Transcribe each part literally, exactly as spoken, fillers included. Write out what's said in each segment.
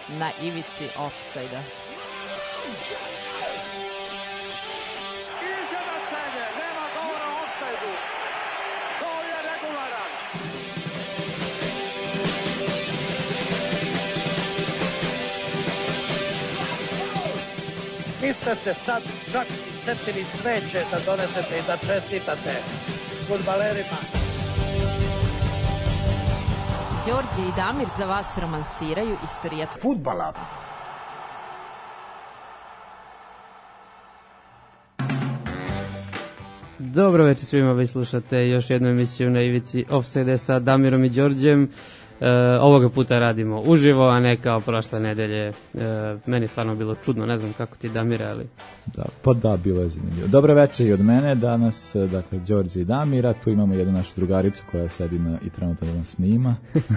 na ivici ofsajda. Niste se sad čak i setili sreće da donesete i da čestitate fudbalerima. Đorđe i Damir za vas romansiraju istorijat fudbala. Dobro večer svima, vi slušate još jednu emisiju na ivici Offside sa Damirom i Đorđem. E, ovoga puta radimo uživo, a ne kao prošle nedelje. E, meni stvarno bilo čudno, ne znam kako ti, Damire, ali... Da, pa da, bilo je zanimljivo. Dobro večer i od mene, danas, dakle, Đorđe i Damira, tu imamo jednu našu drugaricu koja sedi na, i trenutno nas snima.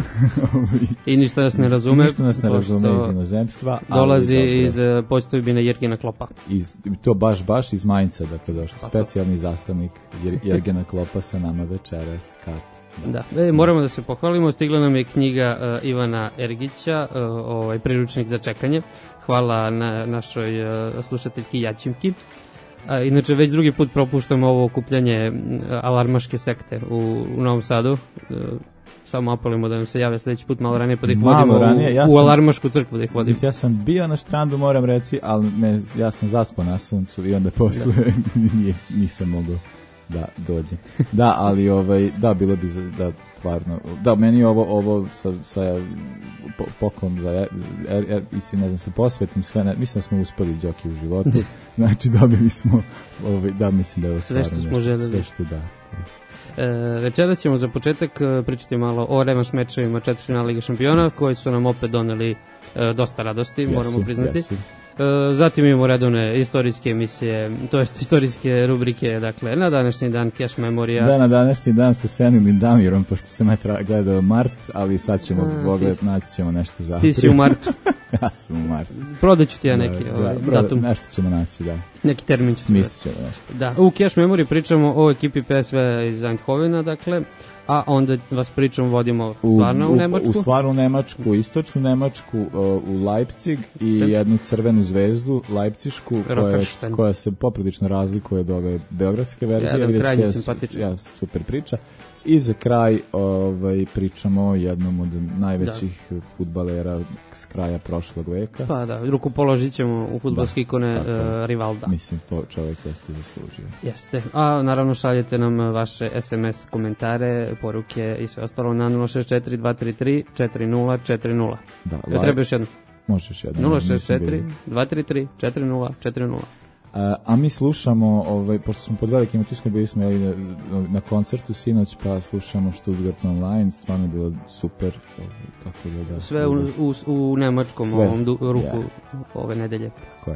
I ništa nas ne razume. Ništa nas ne razume iz inozemstva. Dolazi iz podstojbine Jergena Kloppa. Iz, to baš, baš iz Mainca, dakle, došlo. Pa specijalni zastavnik Jer, Jergena Kloppa sa nama večeras, Kat. Da, da. E, moramo da se pohvalimo, stigla nam je knjiga uh, Ivana Ergića, uh, ovaj priručnik za čekanje. Hvala na našoj uh, slušateljki Jačimki. Uh, inače, već drugi put propuštamo ovo okupljanje uh, alarmaške sekte u, u Novom Sadu. Uh, samo apelujemo da nam se jave sledeći put malo ranije, pa da ih vodimo ranije, ja u, u sam, alarmašku crkvu da ih vodimo. Ja sam bio na štrandu, moram reći, ali me, ja sam zaspao na suncu i onda posle nije, nisam mogao da dođe. Da, ali ovaj da bilo bi za, da stvarno. Da, meni ovo ovo sa sa po, poklon za er, er, i ne znam se posvetim sve, ne, mislim da smo uspeli Đoki u životu. Znači dobili smo ovaj da mislim da je ovo sve što smo želeli. Sve što da. E, večeras ćemo za početak pričati malo o revanš mečevima četvrtfinala Lige šampiona koji su nam opet doneli e, dosta radosti, jesu, moramo priznati. Jesu. Zatim imamo redovne istorijske emisije, to jest istorijske rubrike, dakle, na današnji dan Cash Memorija. Da, na današnji dan sa Senilim Damirom, pošto sam ja gledao Mart, ali sad ćemo pogledati, ti... naći ćemo nešto za april. Ti si u Martu. Ja sam u Martu. Prodaću ti ja neki da, ovaj, da, datum. Nešto ćemo naći, da. Neki termin. Smislit ćemo nešto. Da, u Cash Memoriji pričamo o ekipi P S V iz Eindhovena, dakle, a onda vas pričamo, vodimo stvarno u, u Nemačku. U stvarnu Nemačku, istočnu Nemačku, uh, u Leipzig i Stem. jednu crvenu zvezdu, Leipzišku, koja, koja se poprilično razlikuje od ove beogradske verzije. Jedan krajnji simpatičan. Ja, super priča. I za kraj ovaj, pričamo o jednom od najvećih da. fudbalera s kraja prošlog veka. Pa da, ruku položit ćemo u fudbalske ikone uh, Rivalda. Mislim, to čovjek jeste zaslužio. Jeste. A naravno šaljete nam vaše es em es komentare, poruke i sve ostalo na nula šest četiri dva tri tri četiri nula četiri nula. Da, ja, treba još jedno. Možeš jedno. nula šest četiri dva tri tri četiri nula četiri nula. A, a mi slušamo, ovaj, pošto smo pod velikim utiskom, bili smo na, na koncertu sinoć, pa slušamo Stuttgart Online, stvarno je bilo super. Ovaj, tako da, da, sve u, u, u nemačkom sve. Ovom du, ruku yeah. ove nedelje. Koje?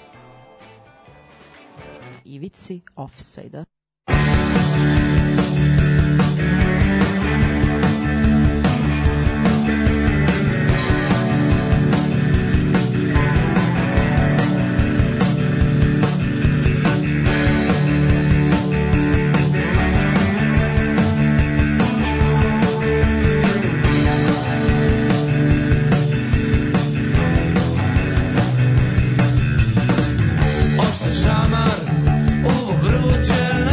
Ivici Offside. Šamar u vruće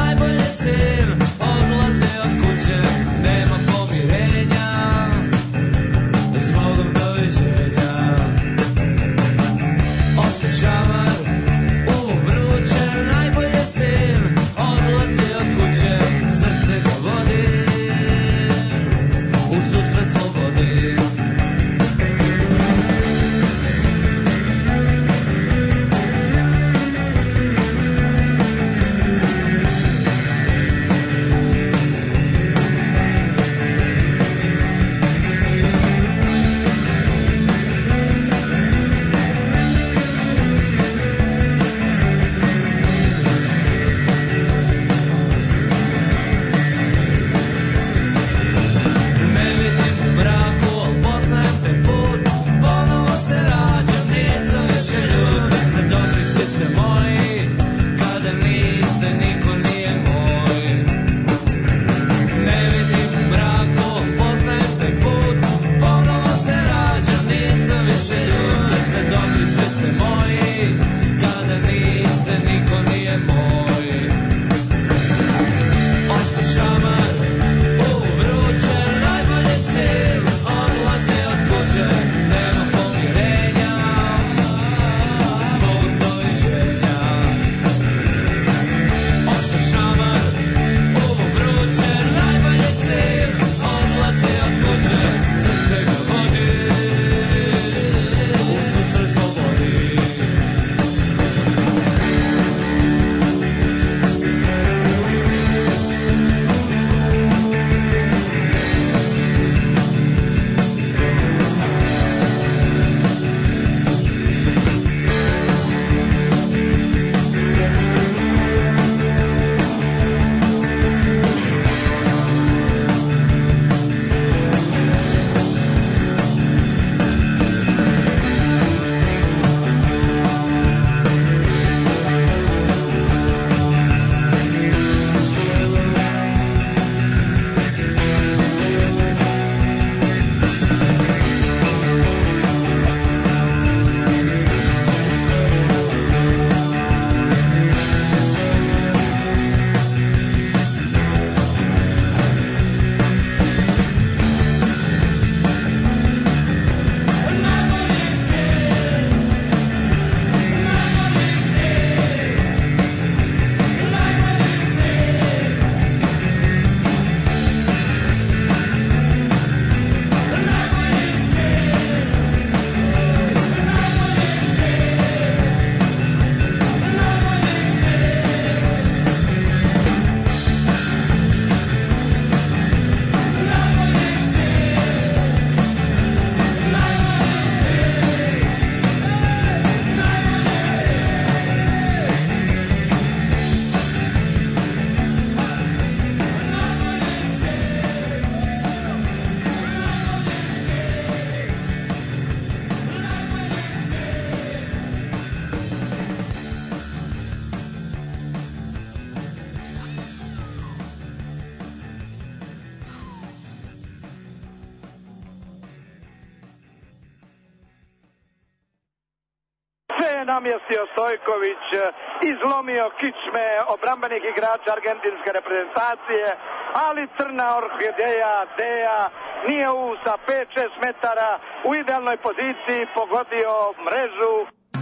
je namjestio Stojković, izlomio kičme obrambenih igrača argentinske reprezentacije, ali crna orhideja Deja nije u sa pet šest metara u idealnoj poziciji pogodio mrežu.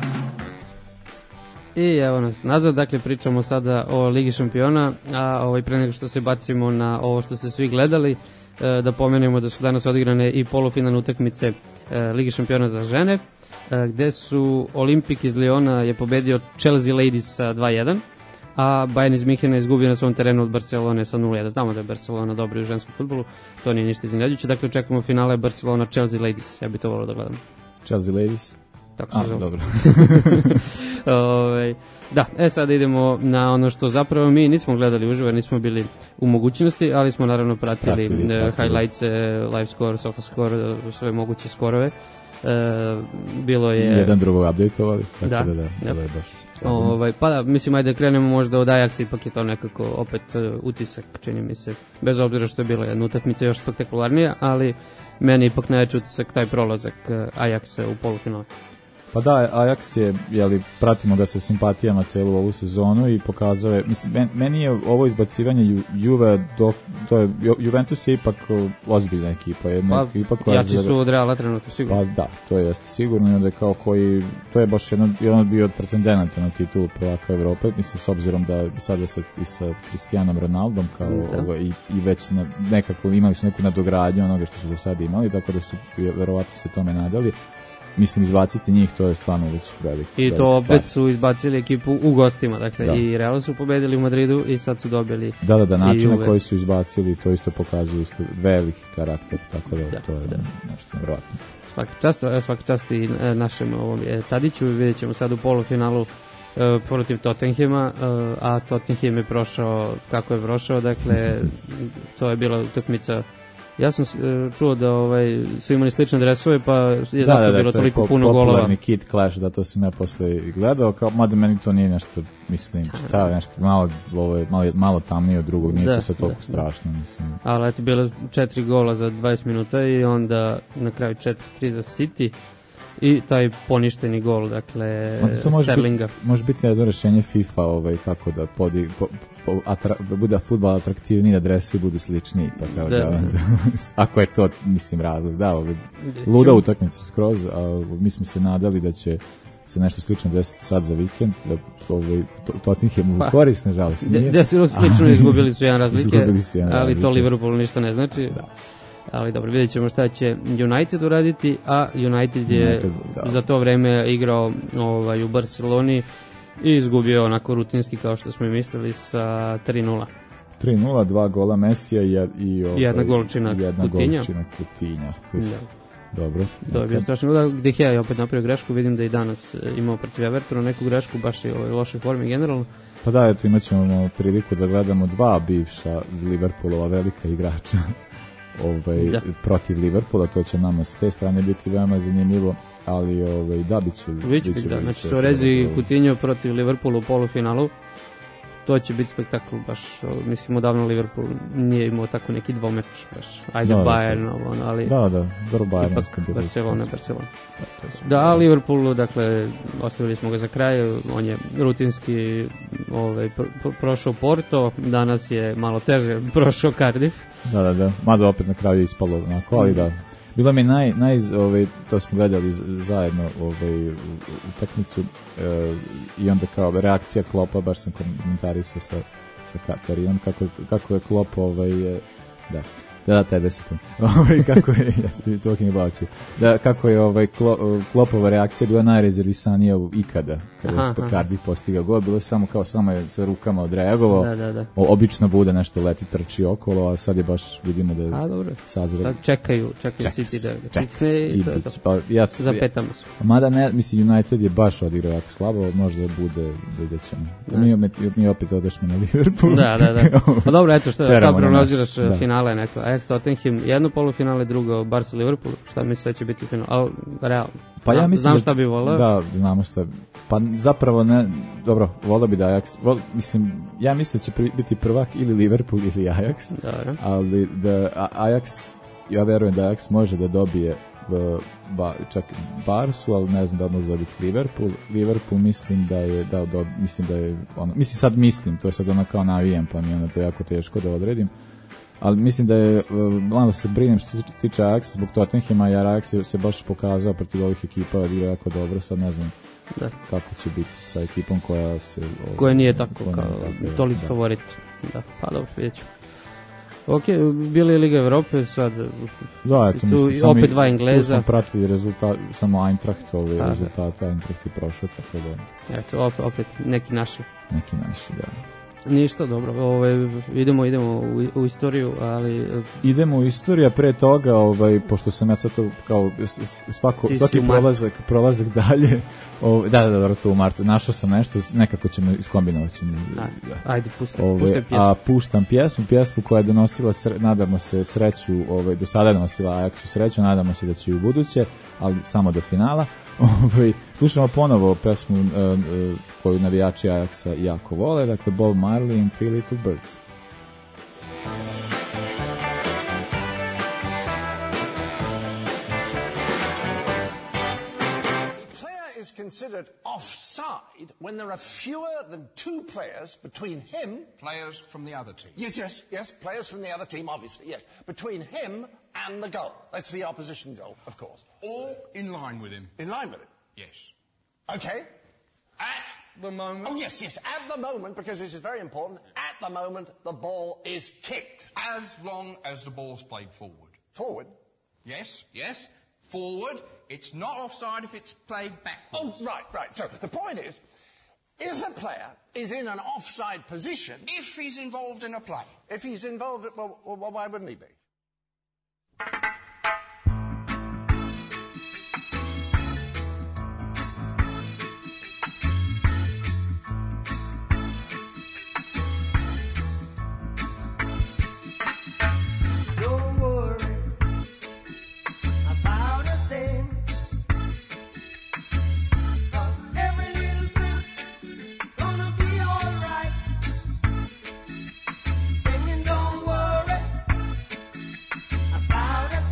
I evo nas nazad, dakle pričamo sada o Ligi šampiona, a ovaj, pre nego što se bacimo na ovo što ste svi gledali, e, da pomenemo da su danas odigrane i polufinalne utakmice e, Ligi šampiona za žene, e, gde su Olimpik iz Liona je pobedio Chelsea Ladies sa dva jedan, a Bayern iz Minhena izgubio na svom terenu od Barcelone sa nula jedan. Znamo da je Barcelona dobri u ženskom fudbalu, to nije ništa iznenađujuće, dakle očekujemo finale Barcelona Chelsea Ladies, ja bih to volio da gledam. Chelsea Ladies? Tako se A, zove. dobro. Ove, da, e sada idemo na ono što zapravo mi nismo gledali uživo, nismo bili u mogućnosti, ali smo naravno pratili, pratili, uh, pratili. highlights, live score, sofa score, sve moguće skorove. Uh, bilo je... Jedan drugog update-ovali, tako Da, da, da, da. da je baš... Ovaj, pa da, mislim, ajde da krenemo možda od Ajaxa, ipak je to nekako opet uh, utisak, čini mi se, bez obzira što je bila jedna utakmica još spektakularnija, ali meni ipak najveći utisak taj prolazak uh, Ajaxa u polufinale. Pa da, Ajax je, jeli, pratimo ga sa simpatijama celu ovu sezonu i pokazao je, mislim, men, meni je ovo izbacivanje Ju, Juve, do, to je, Ju, Juventus je ipak ozbiljna ekipa, jedna Pa, ekipa koja... jači su od Reala trenutno, sigurno. Pa da, to je jeste sigurno, i onda je kao koji, to je baš jedan, jedan bio od pretendenata na titulu prvaka Evrope, mislim, s obzirom da sada sa, i sa Cristianom Ronaldom, kao da. ovo, i, i već na, nekako imali su neku nadogradnju onoga što su do sada imali, tako da su verovatno se tome nadali. Mislim, izbaciti njih, to je stvarno već veliko. I to opet su izbacili ekipu u gostima, dakle da. I Real su pobedili u Madridu i sad su dobili. Da, da, da, način na koji su izbacili, to isto pokazuje isto veliki karakter, tako da, da to je da. Nešto nevjerojatno. Svaka čast, svaka čast i našem ovom je Tadiću, vidjet ćemo sad u polufinalu e, protiv Tottenhema, e, a Tottenham je prošao kako je prošao, dakle to je bila utakmica. Ja sam uh, čuo da ovaj, su imali slične dresove, pa je da, zato da, da, bilo toliko po, puno golova. Popularni Kid Clash, da to sam ja posle gledao, kao, mada meni to nije nešto, mislim, šta, nešto malo, ovo je malo, malo tamnije od drugog, nije da, to sad toliko da, strašno, mislim. Ali eto, bilo četiri gola za dvadeset minuta i onda na kraju četiri tri za City i taj poništeni gol, dakle, to može Sterlinga. Biti, može biti jedno rešenje FIFA, ovaj, kako da podi, po, po, atra, bude fudbal atraktivniji, da dresi budu sličniji, pa kao da, da, da ako je to, mislim, razlog, da, ovaj, luda utakmica skroz, a mi smo se nadali da će se nešto slično desiti sad za vikend, da ovaj, Tottenham u korist, nažalost nije. Da su slično, izgubili su jedan razlike, izgubili su jedan ali razlike. To Liverpoolu ništa ne znači. Da. Ali dobro, vidjet ćemo šta će United uraditi, a United je United, da. za to vreme igrao ovaj, u Barceloni i izgubio onako rutinski kao što smo i mislili sa tri nula. tri nula, dva gola Mesija i, i ovaj, jedna golčina jedna Kutinja. Golčina Kutinja. Da. Dobro. To je bio strašno. Da, gde je opet napravio grešku, vidim da i danas imao protiv Evertona neku grešku, baš je u ovoj lošoj formi generalno. Pa da, eto, imat ćemo priliku da gledamo dva bivša Liverpoolova velika igrača. Ovaj, da. protiv Liverpoola, to će nama s te strane biti veoma zanimljivo, ali ovaj, da, bit će... Biće, biće, da, znači Suarez i Coutinho protiv Liverpoola u polufinalu, to će biti spektakl, baš, mislim, odavno Liverpool nije imao tako neki dvomeč, baš, ajde da, Bayern, ovo, ali... Da, da, dobro Bayern. Ipak Barcelona, Barcelona. Da, da, Liverpool, dakle, ostavili smo ga za kraj, on je rutinski ovaj, pro, prošao Porto, danas je malo teže prošao Cardiff. Da, da, da, mada opet na kraju je ispalo onako, ali da. Bilo mi naj, naj ovaj, to smo gledali zajedno ovaj, utakmicu e, i onda kao reakcija Kloppa, baš sam komentarisao sa, sa Katarinom, kako, kako je Klopp, ovaj, da, da, da, tebe se pun, ovaj, kako je, ja sam talking about you, da, kako je ovaj, Kloppova reakcija bila najrezervisanija ikada, kada je Cardiff postigao gol, bilo je samo kao, samo je sa rukama odreagovao, da, da, da. O, obično bude nešto leti, trči okolo, a sad je baš, vidimo da je a, dobro. sazre. Sad čekaju, čekaju City da ga fiksne i to je to. Pa, ja, zapetamo su. Mada ne, mislim, United je baš odigrao jako slabo, možda bude, vidjet ćemo. Mi, mi, mi opet odešmo na Liverpool. Da, da, da. Pa dobro, eto što, šta prognoziraš finale neko. Ajax Tottenham, jedno polufinale, drugo Barca Liverpool, šta misliš da će biti final? Al, realno. Pa ja mislim znam šta bi volao. Da, znamo šta. Pa zapravo ne, dobro, volao bi da Ajax, vol, mislim, ja mislim da će pri, biti prvak ili Liverpool ili Ajax. Dobro. Ali da Ajax, ja verujem da Ajax može da dobije ba, čak Barsu, ali ne znam da može dobiti Liverpool. Liverpool mislim da je, da, da, mislim da je, ono, mislim sad mislim, to je sad ono kao navijem, pa mi je ono to jako teško da odredim. Ali mislim da je, malo se brinem što se tiče Ajaxa zbog Tottenhama, jer Ajax se baš pokazao protiv ovih ekipa, da igra jako dobro, sad ne znam da. Kako će biti sa ekipom koja se... Ovo, koja nije tako, koja kao, nije tako toliko da. favorit. Da, pa dobro, vidjet ću. Ok, bili je Liga Evrope, sad da, eto, tu mislim, opet dva Engleza. Tu smo pratili rezultat, samo Eintracht, ove rezultate, Eintracht je prošao, tako da... Eto, opet, opet neki naši. Neki naši, da. Ništa, dobro, ovaj, idemo, idemo u, u istoriju, ali... Idemo u istoriju, a pre toga, ovaj, pošto sam ja sad to kao svako, svaki prolazak, prolazak dalje, ovaj, da, da, dobro, to u martu, našao sam nešto, nekako ćemo iskombinovati. Da. Ajde, puštam, ovaj, puštam pjesmu. A puštam pjesmu, pjesmu koja je donosila, sre, nadamo se, sreću, ovaj, do sada je donosila Ajaxu sreću, nadamo se da će i u buduće, ali samo do finala. Ovaj, slušamo ponovo pesmu uh, uh, koju navijači Ajaxa jako vole, dakle Bob Marley and Three Little Birds. Is considered offside when there are fewer than two players between him... Players from the other team. Yes, yes, yes, players from the other team, obviously, yes. Between him and the goal. That's the opposition goal, of course. All in line with him. In line with him? Yes. Okay. At the moment... Oh, yes, yes, at the moment, because this is very important, at the moment the ball is kicked. As long as the ball's played forward. Forward? Yes, yes. Forward, it's not offside if it's played backwards. Oh, right, right. So the point is, if a player is in an offside position... If he's involved in a play. If he's involved, well, well why wouldn't he be? About a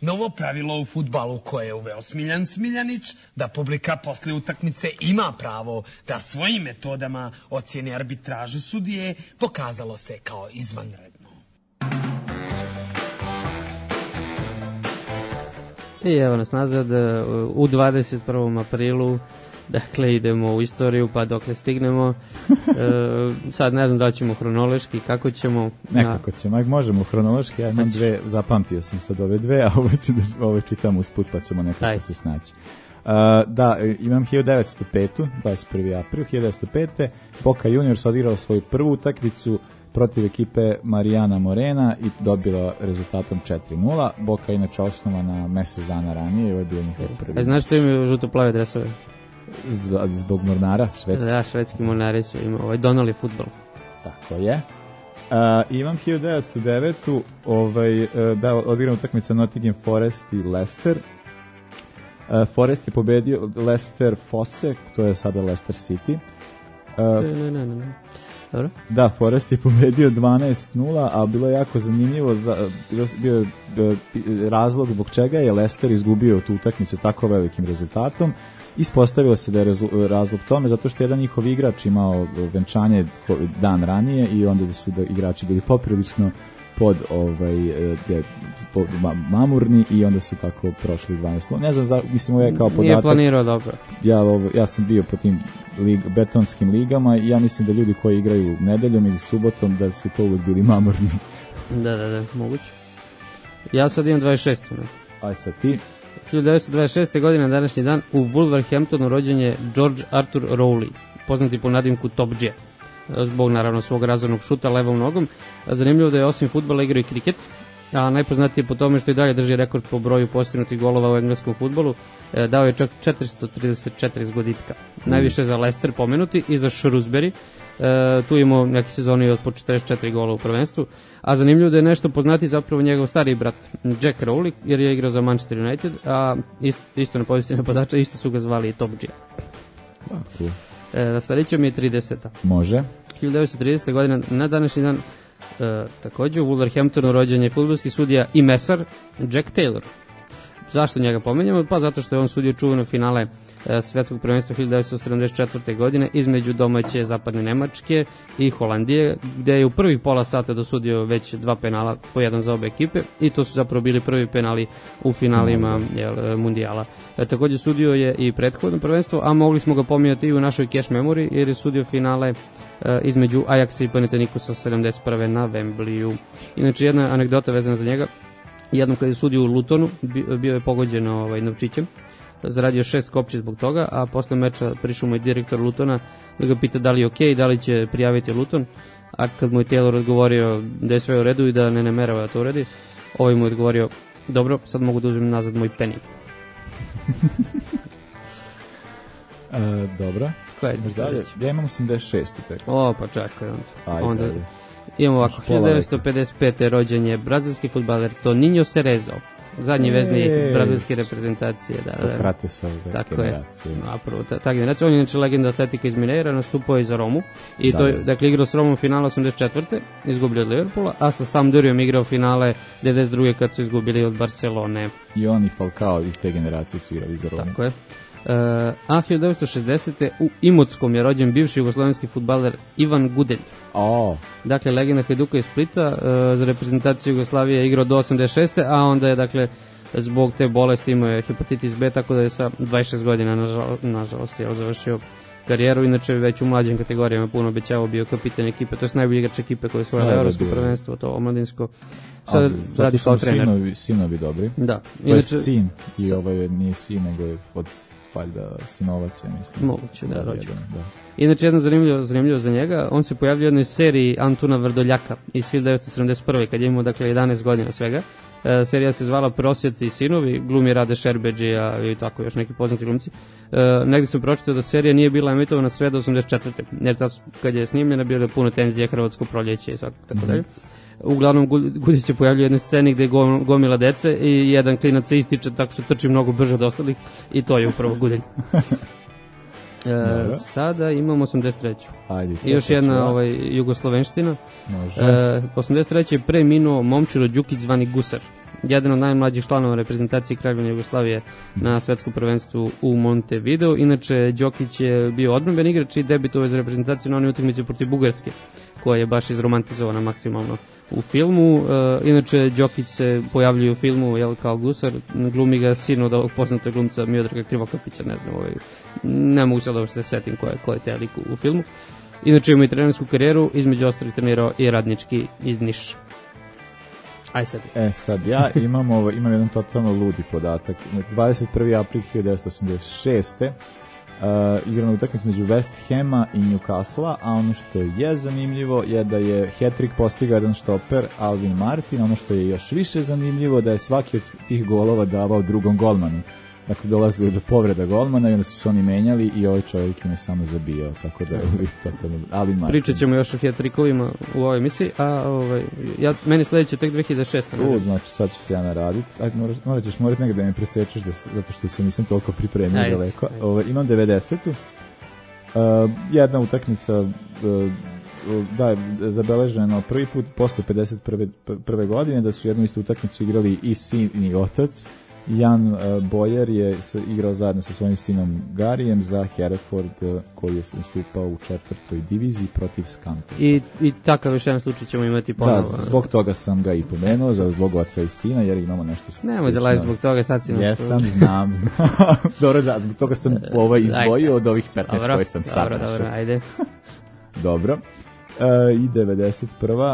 novo pravilo u fudbalu koje je uveo Smiljan Smiljanić, da publika posle utakmice ima pravo da svojim metodama ocijeni arbitražu sudije, pokazalo se kao izvanredno. I evo nas nazad u dvadeset prvom aprilu. Dakle, idemo u istoriju, pa dokle stignemo. E, sad ne znam da li ćemo hronološki, kako ćemo... Nekako ćemo, možemo hronološki, ja imam dve, zapamtio sam sad ove dve, a ovo, ću da, ovo čitam usput, pa ćemo nekako Aj. se snaći. Uh, da, imam hiljadu devetsto pete. dvadeset prvi april hiljadu devetsto pete. Boca Juniors odigrao svoju prvu utakmicu protiv ekipe Marijana Morena i dobila rezultatom četiri nula. Boca je inače osnovana mesec dana ranije i ovo je bio njihov prvi. A znaš što imaju žuto-plave dresove? Zbog Mornara, švedski. Da, švedski Mornari su imali, ovaj, donali futbol. Tako je. Uh, imam hiljadu devetsto devete. Ovaj, uh, da, odigrana utakmica Nottingham Forest i Leicester. Uh, Forest je pobedio Leicester Fosse, to je sada Leicester City. Uh, ne, ne, ne, ne. Dobro. Da, Forest je pobedio dvanaest nula, a bilo je jako zanimljivo, za, bio, bio razlog zbog čega je Leicester izgubio tu utakmicu tako velikim rezultatom. Ispostavilo se da je razlog tome zato što jedan njihov igrač imao venčanje dan ranije i onda su da igrači bili poprilično pod ovaj pod mamurni i onda su tako prošli dvanaest nula. Ne znam, za, mislim ovo je kao podatak. Nije planirao dobro. Ja, ovo, ja sam bio po tim lig, betonskim ligama i ja mislim da ljudi koji igraju nedeljom ili subotom da su to uvijek bili mamurni. Da, da, da, moguće. Ja sad imam dvadeset šest. Ne? Aj sad ti. hiljadu devetsto dvadeset šeste. godine na današnji dan u Wolverhamptonu rođen je George Arthur Rowley, poznati po nadimku Top G, zbog naravno svog razornog šuta levom nogom. Zanimljivo da je osim fudbala igrao i kriket, a najpoznatije po tome što i dalje drži rekord po broju postignutih golova u engleskom fudbalu. Dao je čak četiristo trideset četiri zgoditka. Mm. Najviše za Leicester pomenuti i za Shrewsbury. E, tu imao neke sezoni od po četrdeset četiri gola u prvenstvu, a zanimljivo da je nešto poznati zapravo njegov stari brat Jack Rowley, jer je igrao za Manchester United, a isto, isto na poziciji napadača isto su ga zvali i Top G. Cool. E, sledeća mi je trideseta. Može. hiljadu devetsto tridesete. godine na današnji dan e, takođe u Wolverhamptonu rođen je fudbalski sudija i mesar Jack Taylor. Zašto njega pomenjamo? Pa zato što je on sudio čuveno finale e, svetskog prvenstva hiljadu devetsto sedamdeset četvrte. godine između domaće zapadne Nemačke i Holandije, gde je u prvih pola sata dosudio već dva penala po jedan za obe ekipe i to su zapravo bili prvi penali u finalima jel, mundijala. E, takođe sudio je i prethodno prvenstvo, a mogli smo ga pominjati i u našoj cash memory jer je sudio finale e, između Ajaxa i Panathinaikosa sedamdeset prve. na Wembleyu. Inače jedna anegdota vezana za njega. Jednom kad je sudio u Lutonu, bio je pogođen ovaj, novčićem, zaradio šest kopči zbog toga, a posle meča prišao mu je direktor Lutona da ga pita da li je okej, okay, da li će prijaviti Luton, a kad mu je Taylor odgovorio da je sve u redu i da ne namerava da to uredi, ovaj mu je odgovorio, dobro, sad mogu da uzmem nazad moj penny. e, dobro. Koja je dalje? Ja imam osamdeset šest. O, pa čekaj onda. Ajde, onda ajde. Imamo ovako, hiljadu devetsto pedeset pete. rođen je brazilski fudbaler Toninho Cerezo, zadnji vezni brazilske reprezentacije. Da, Sokratesove generacije. A prvo, ta, ta generacija, on je inače legenda atletika iz Mineira, nastupao je za Romu, i da, to je, da. dakle, igrao s Romom finala osamdeset četvrte. izgubili od Liverpoola, a sa Sampdoriom igrao finale devedeset druge. kad su izgubili od Barcelone. I on i Falcao iz te generacije su igrali za Romu. Tako je. Uh, a hiljadu devetsto šezdesete. u Imotskom je rođen bivši jugoslovenski fudbaler Ivan Gudelj. Oh. Dakle, legenda Hajduka iz Splita, uh, za reprezentaciju Jugoslavije je igrao do osamdeset šeste. a onda je, dakle, zbog te bolesti imao je hepatitis B, tako da je sa dvadeset šest godina nažal, nažalost je završio karijeru. Inače već u mlađim kategorijama puno obećavao, bio kapitan ekipe, to je najbolji igrač ekipe koje su osvojile evropsko prvenstvo, to omladinsko. Sad radi kao trener. Sinovi, sinovi dobri. Da. Inače, sin i ovaj nije sin, nego je od valjda sinovac, ja mislim. Moguće, da, rođe. Da. Inače, jedno zanimljivo, zanimljivo za njega, on se pojavljao u jednoj seriji Antuna Vrdoljaka iz hiljadu devetsto sedamdeset prve. kad je imao, dakle, jedanaest godina svega. E, serija se zvala Prosjaci i sinovi, glumi Rade Šerbeđija i tako još neki poznati glumci. E, negdje sam pročitao da serija nije bila emitovana sve do osamdeset četvrte. Jer tad, kad je snimljena, bilo je puno tenzije, hrvatsko proljeće i svako tako dalje. Uglavnom, Gudelj se pojavljuje u jednoj sceni gde je gomila dece i jedan klinac se ističe tako što trči mnogo brže od ostalih i to je upravo Gudelj. E, sada imamo osamdeset treću Ajde, I još jedna ovaj, jugoslovenština. Može. E, osamdeset treće je preminuo Momčilo Đukić zvani Gusar, jedan od najmlađih članova reprezentacije Kraljevine Jugoslavije mm. na svetskom prvenstvu u Montevideo. Inače, Đokić je bio odbranben igrač i debitovao za reprezentaciju na onoj utakmici protiv Bugarske, koja je baš izromantizovana maksimalno u filmu. E, inače, Đokić se pojavljuje u filmu jel, kao Gusar, glumi ga sin od ovog poznatog glumca Miodraga Krivokapića, ne znam, ovaj, ne mogu sad da se setim ko je, ko je te lik u, u filmu. Inače, ima i trenersku karijeru, između ostalih trenirao i Radnički iz Niša. Aj sad. E, sad ja imam, ovo, imam jedan totalno ludi podatak. dvadeset prvi april hiljadu devetsto osamdeset šeste. Uh, igrana utakmica među West Hama i Newcastle, a ono što je zanimljivo je da je hat-trick postigao jedan štoper Alvin Martin, ono što je još više zanimljivo da je svaki od tih golova davao drugom golmanu. Dakle, dolazili do povreda golmana i onda su se oni menjali i ovaj čovjek im je samo zabijao, tako da je totalno Alvin Martin. Pričat ćemo još o hat-trickovima u ovoj emisiji, a ovaj, ja, meni sledeće tek dve hiljade šeste. U, znači sad ću se ja naraditi. Ajde, morat, morat ćeš morati negdje da me presečeš, da, zato što se nisam toliko pripremio ajde, daleko. Ajde. Ove, imam devedesetu. Uh, jedna utakmica uh, da, zabeleženo prvi put posle pedeset prve, prve godine da su jednu istu utakmicu igrali i sin i otac. Jan uh, Bojer je igrao zajedno sa svojim sinom Garijem za Hereford uh, koji je nastupao u četvrtoj diviziji protiv Skanta. I, i takav još jedan slučaj ćemo imati ponovo. Da, zbog toga sam ga i pomenuo, za zbog oca i sina, jer imamo nešto slično. Nemoj da laži zbog toga, sad si nešto. Jesam, znam. Dobro, da, zbog toga sam ovaj izdvojio od ovih petnaest koje sam sad našao. Dobro, dobro, ajde. Dobro. Uh, I devedeset prva.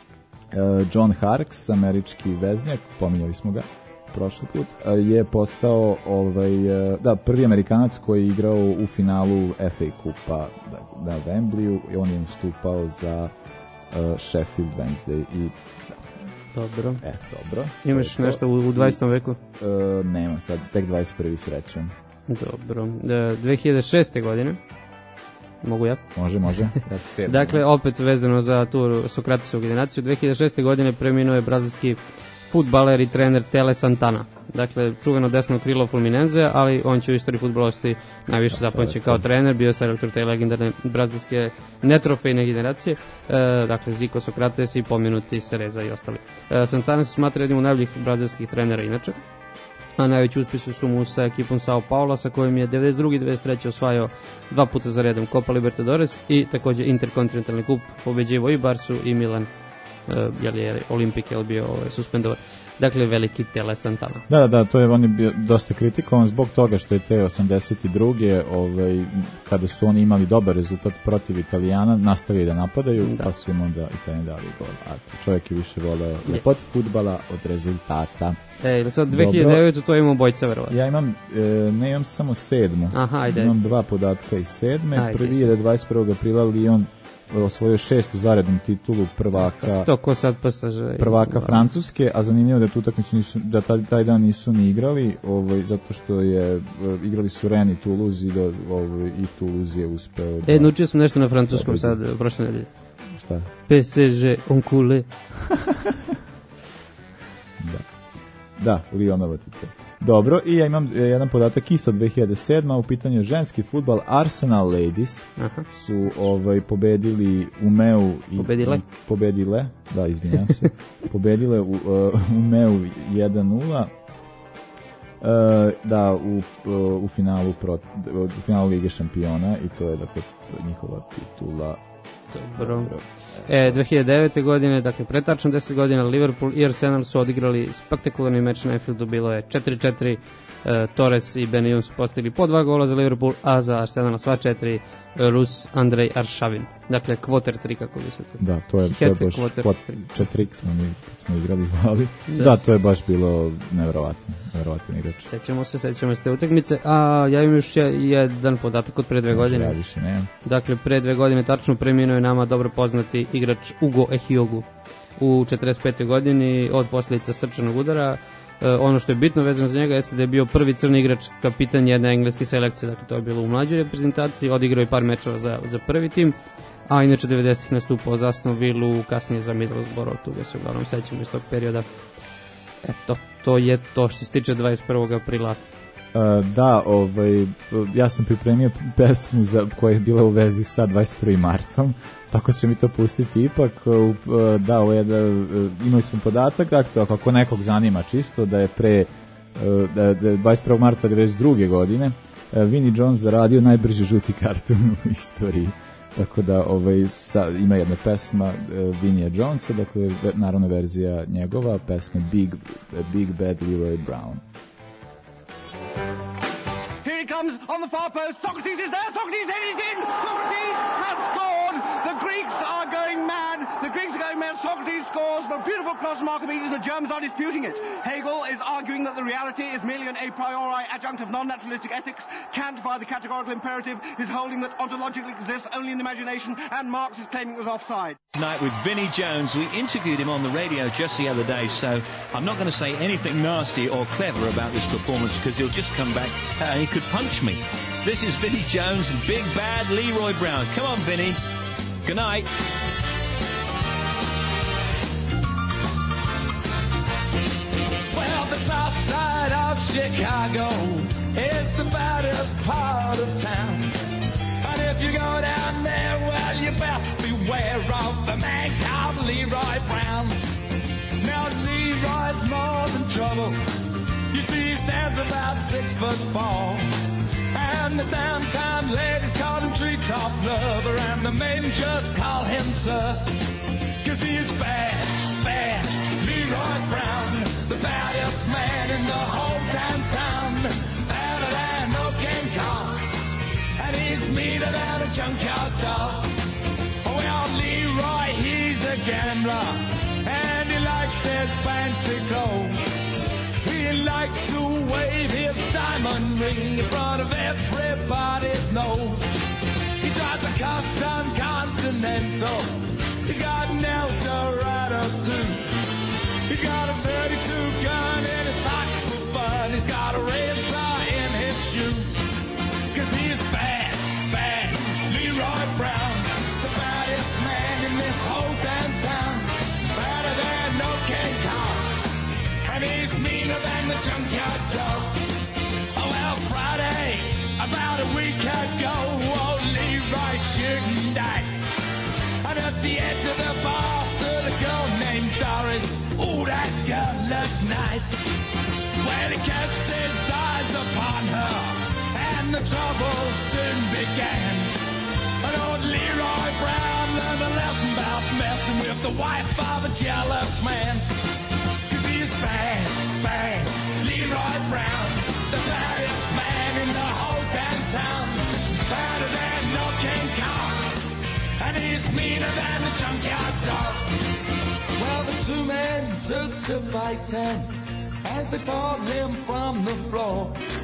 Uh, John Harkes, američki veznjak, pominjali smo ga prošli put, je postao ovaj, da, prvi Amerikanac koji je igrao u finalu F A kupa na da, Wembleyu i on je nastupao za uh, Sheffield Wednesday i da. Dobro. E, dobro. Imaš nešto u, u dvadesetom veku? Uh, nemam sad, tek dvadeset prvi srećem. Dobro. dve hiljade šeste godine. Mogu ja? Može, može. Dakle, opet vezano za tu Sokratesovu generaciju, dve hiljade šeste godine preminuo je brazilski fudbaler i trener Tele Santana. Dakle, čuveno desno krilo Fluminense, ali on će u istoriji fudbalosti najviše zapamćen kao trener, bio je selektor te legendarne brazilske netrofejne generacije, e, dakle Zico, Sokrates i pomenuti Cereza i ostali. E, Santana se smatra jednim od najboljih brazilskih trenera inače, a najveći uspjesi su mu sa ekipom Sao Paula, sa kojim je devedeset druge i devedeset treće osvajao dva puta za redom Copa Libertadores i također Interkontinentalni kup, pobeđivo i Barsu i Milan, Uh, jer je Olimpik je bio ovaj, suspendovan. Dakle, veliki Tele Santana. Da, da, da, to je on je bio dosta kritikovan zbog toga što je te osamdeset druge ovaj, kada su oni imali dobar rezultat protiv Italijana, nastavili da napadaju, da. Pa su im onda Italijani dali gol. A čovjek je više voleo yes. lepot fudbala od rezultata. E, sad dve hiljade devete to imamo bojca, verovatno. Ja imam, e, ne imam samo sedmu. Aha, ajde. Imam dva podatka iz sedme. Ajde, prvi je da dvadeset prvog aprila Lyon osvojio šestu zarednu titulu prvaka. To ko sad pasaže. Prvaka Francuske, a zanimljivo da tu utakmicu nisu, da taj, taj dan nisu ni igrali, ovaj zato što je igrali su Rennes i Toulouse i do ovaj i Toulouse je uspeo. Da, e, naučio sam nešto na francuskom sad prošle nedelje. Šta? P S G enculé. Da. Da, Lyonova titul. Dobro, i ja imam jedan podatak isto dve hiljade sedme. U pitanju ženski fudbal. Arsenal Ladies Aha. su ovaj pobedili Umeu i pobedile, i, pobedile da, izvinjam se, pobedile u, uh, Umeu jedan nula. Uh, da, u, uh, u finalu pro, u finalu Lige šampiona i to je dakle njihova titula. Dobro. E, dve hiljade devete godine, dakle pretačno deset godina, Liverpool i Arsenal su odigrali spektakularni meč na Anfieldu, bilo je četiri četiri, e, Torres i Benayoun su postigli po dva gola za Liverpool, a za Arsenal sva četiri Rus Andrej Aršavin. Dakle, quarter tri, kako bi se to... Da, to je, to je baš četiri smo mi kad smo igrali zvali. Da. da, to je baš bilo nevjerovatno, nevjerovatno igrač. Sećamo se, sećamo se te utakmice, a ja imam još jedan podatak od pre dve godine. Ja više ne. Dakle, pre dve godine tačno preminuo je nama dobro poznati igrač Ugo Ehiogu u četrdeset petoj godini od posljedica srčanog udara. Uh, ono što je bitno vezano za njega jeste da je bio prvi crni igrač, kapitan jedne engleske selekcije, dakle to je bilo u mlađoj reprezentaciji, odigrao je par mečeva za, za prvi tim, a inače devedesetih nastupao za Aston Villu, kasnije za Middlesbrough, tu ga se uglavnom sećamo iz tog perioda. Eto, to je to što se tiče dvadeset prvog aprila Uh, da, ovaj, ja sam pripremio pesmu za, koja je bila u vezi sa dvadeset prvim martom, tako će mi to pustiti ipak. Uh, da, ovo je da, uh, imali smo podatak, dakle, kako nekog zanima čisto, da je pre uh, da, da dvadeset prvog marta devedeset druge godine uh, Vinnie Jones zaradio najbrži žuti karton u istoriji. Tako da ovaj, sa, ima jedna pesma uh, Vinnie Jonesa, dakle, naravno verzija njegova, pesma Big, Big Bad Leroy Brown. Here he comes on the far post. Socrates is there. Socrates headed in. Socrates has scored. The Greeks are going mad. The Greeks are going mad. Socrates scores. But beautiful cross from Archimedes. The Germans are disputing it. Hegel is arguing that the reality is merely an a priori adjunct of non-naturalistic ethics. Kant, by the categorical imperative, is holding that ontologically exists only in the imagination. And Marx is claiming it was offside. Tonight with Vinnie Jones. We interviewed him on the radio just the other day, so I'm not going to say anything nasty or clever about this performance because he'll just come back uh, and he could punch me. This is Vinnie Jones and Big Bad Leroy Brown. Come on, Vinnie. Good night. Well, the south side of Chicago is the baddest part of town. And if you go down there, well, you best beware of the man called Leroy Brown. Now, Leroy's more than trouble. You see, he stands about six foot four. And the downtown ladies call him treetop lover, and the men just call him sir. Cause he's bad, bad, Leroy Brown, the baddest man in the whole downtown. Badder than no King Kong, and he's meaner than a junkyard dog. Well, Leroy, he's a gambler, and he likes his fancy clothes. He likes to wave his diamond ring in front of everybody's nose. He drives a custom Continental. He's got an Eldorado too. He's got a thirty-two gun in his pocket for fun. He's got a razor in his shoes. Cause he's bad, bad, Leroy Brown, the baddest man in this whole downtown. Badder than no King Kong, and he's meaner than the junkyard dog. Oh, well, Friday, about a week ago, old Leroy shooting dice. And at the edge of the bar stood a girl named Doris. Ooh, that girl looks nice. Well, he cast his eyes upon her, and the trouble soon began. And old Leroy Brown learned a lesson about messing with the wife of a jealous man. Cause he's bad, bad, Leroy Brown, the baddest man in the whole downtown. Badder than no King Kong, and he's meaner than the junkyard dog. Well, the two men took to fighting as they fought him from the floor.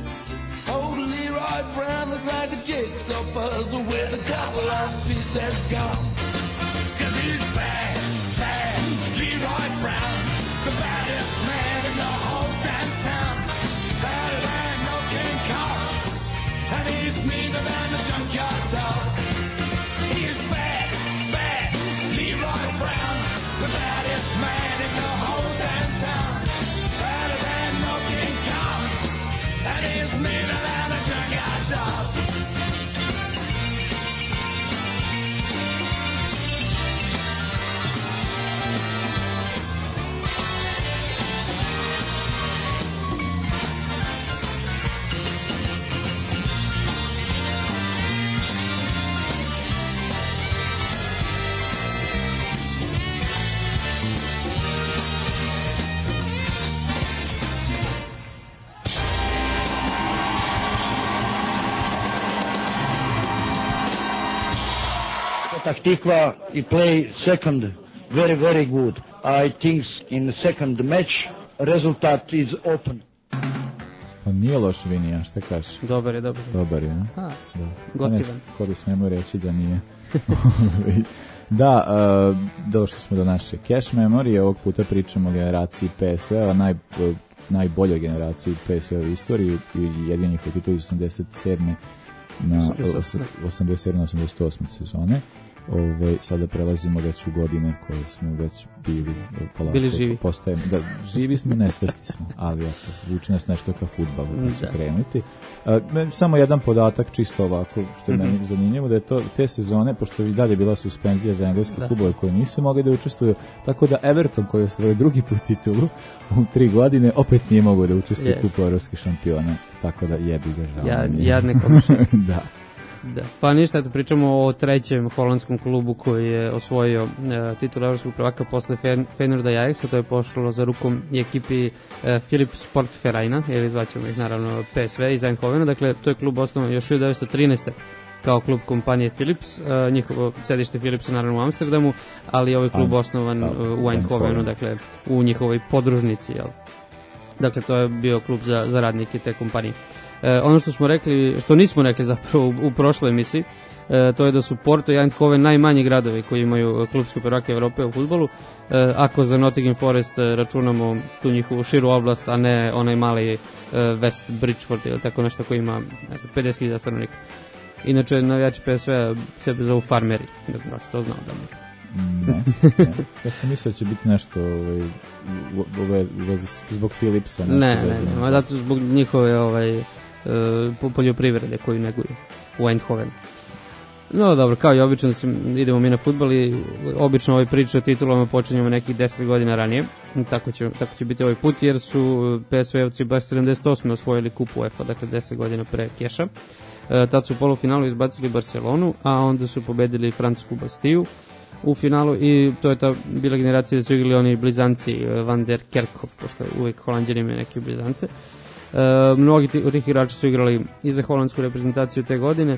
Old Leroy Brown looked like a jigsaw puzzle with a couple of pieces gone. Cause he's bad, bad, Leroy Brown, the baddest man in the whole downtown. Badder than no King Kong, and he's meaner than the junkyard dog. He's bad, bad, Leroy Brown, the baddest man in the whole downtown. Badder than no King Kong, and he's meaner than a junkyard dog. Petah Tikva, he play second very, very good. I think in the second match, result is open. Pa nije loš Vinija, šta kažeš? Dobar je, dobar je. Dobar je, a? Da. Gotivan. Ko bi smemo reći da nije. Da, uh, došli smo do naše cache memorije, ovog puta pričamo o generaciji P S V-a, naj, najboljoj generaciji P S V-a u istoriji i jedini njihov titul iz osamdeset sedme na osamdeset sedme osamdeset osme sezone. Ove, sada prelazimo već u godine koje smo već bili polako, bili živi. Postajemo, da, živi smo, nesvesti smo, ali eto, vuči nas nešto ka fudbalu, pa će krenuti. A, samo jedan podatak, čisto ovako, što je mm-hmm. meni zanimljivo, da je to te sezone, pošto je dalje bila suspenzija za engleske klubove koji nisu mogli da učestvuju, tako da Everton, koji je osvojio drugi put titulu u tri godine, opet nije mogao da učestvuje u yes. kupu evropskih šampiona, tako da jebi ga žao. Ja, jadne komšije. Da. Da. Pa ništa, eto, pričamo o trećem holandskom klubu koji je osvojio e, titul evropskog prvaka posle Feyenoorda i Ajaxa, to je pošlo za rukom i ekipi e, Philips Sport Vereina, ili zvaćemo ih naravno P S V iz Eindhovena, dakle to je klub osnovan još hiljadu devetsto trinaeste kao klub kompanije Philips, e, njihovo sedište Philips je naravno u Amsterdamu, ali ovaj klub osnovan e, u Eindhovenu, dakle u njihovoj podružnici, jel? Dakle to je bio klub za, za radnike te kompanije. E, ono što smo rekli, što nismo rekli zapravo u, u prošloj emisiji, e, to je da su Porto i Eindhoven najmanji gradovi koji imaju klubske prvake Evrope u fudbalu. E, ako za Nottingham Forest računamo tu njihovu širu oblast, a ne onaj mali e, West Bridgeford ili tako nešto koji ima ne znam, pedeset hiljada stanovnika. Inače, navijači P S V sebe zovu farmeri, ne znam da se to znao da mi. Ne, ne. Ja sam mislio da će biti nešto ovaj, ovaj, zbog Philipsa. Nešto ne, ne, ne, ne, zato zbog njihove ovaj, uh, poljoprivrede koju neguju u Eindhovenu. No dobro, kao i obično idemo mi na fudbal i obično ove priče o titulama počinjemo nekih deset godina ranije, tako će, tako će biti ovaj put jer su P S V-ovci baš sedamdeset osme osvojili kupu UEFA, dakle deset godina pre Keša. E, tad su u polufinalu izbacili Barcelonu, a onda su pobedili francusku Bastiju u finalu i to je ta bila generacija da su igrali oni blizanci Van der Kerkhoff, pošto uvijek Holanđani imaju neke blizance. E, mnogi ti, od tih igrača su igrali i za holandsku reprezentaciju te godine, e,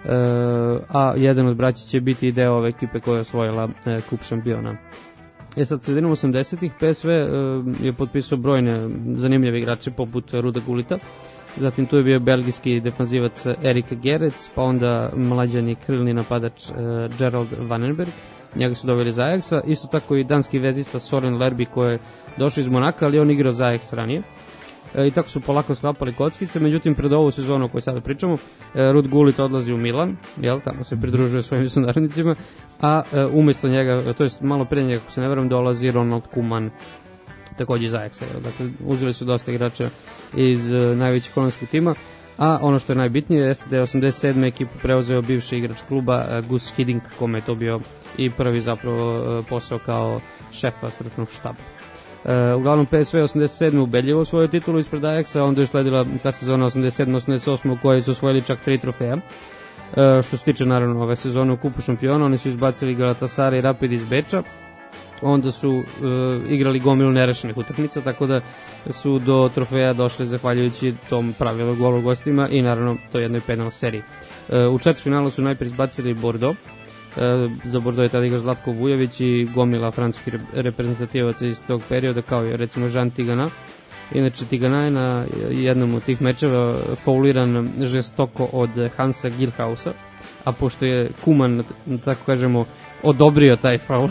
a jedan od braća će biti i deo ove ekipe koja je osvojila e, kup šampiona. E sad, sredinom osamdesetih P S V e, je potpisao brojne zanimljive igrače poput Ruda Gullita. Zatim tu je bio belgijski defanzivac Erik Gerets, pa onda mlađani krilni napadač e, Gerald Vandenberg. Njega su doveli za Ajaxa. Isto tako i danski vezista Soren Lerby koji je došao iz Monaka, ali on igrao za Ajax ranije. E, I tako su polako sklapali kockice. Međutim, pred ovu sezonu o kojoj sada pričamo, e, Rud Gullit odlazi u Milan, jel, tamo se pridružuje svojim sunarodnicima, a e, umjesto njega, to je malo pre njega, ako se ne verujem, dolazi Ronald Koeman, takođe iz Ajaxa. Dakle, uzeli su dosta igrača iz uh, najvećeg holandskog tima, a ono što je najbitnije jeste da je osamdeset sedme ekipu preuzeo bivši igrač kluba uh, Gus Hiddink, kome je to bio i prvi zapravo uh, posao kao šefa stručnog štaba. Uh, uglavnom P S V osamdeset sedme ubedljivo svoju titulu ispred Ajaxa, onda je sledila ta sezona osamdeset sedme osamdeset osme u kojoj su osvojili čak tri trofeja. Uh, što se tiče naravno ove sezone u kupu šampiona, oni su izbacili Galatasaray i Rapid iz Beča. Onda su uh, igrali gomilu nerešenih utakmica, tako da su do trofeja došli zahvaljujući tom pravilu golu gostima i naravno to jednoj penal seriji. Uh, u četvrtfinalu su najprije izbacili Bordeaux, uh, za Bordeaux je tada igrao Zlatko Vujović i gomila francuskih reprezentativaca iz tog perioda, kao je recimo Jean Tigana. Inače Tigana je na jednom od tih mečeva fauliran žestoko od Hansa Gilhausa, a pošto je Koeman, tako kažemo, odobrio taj faul,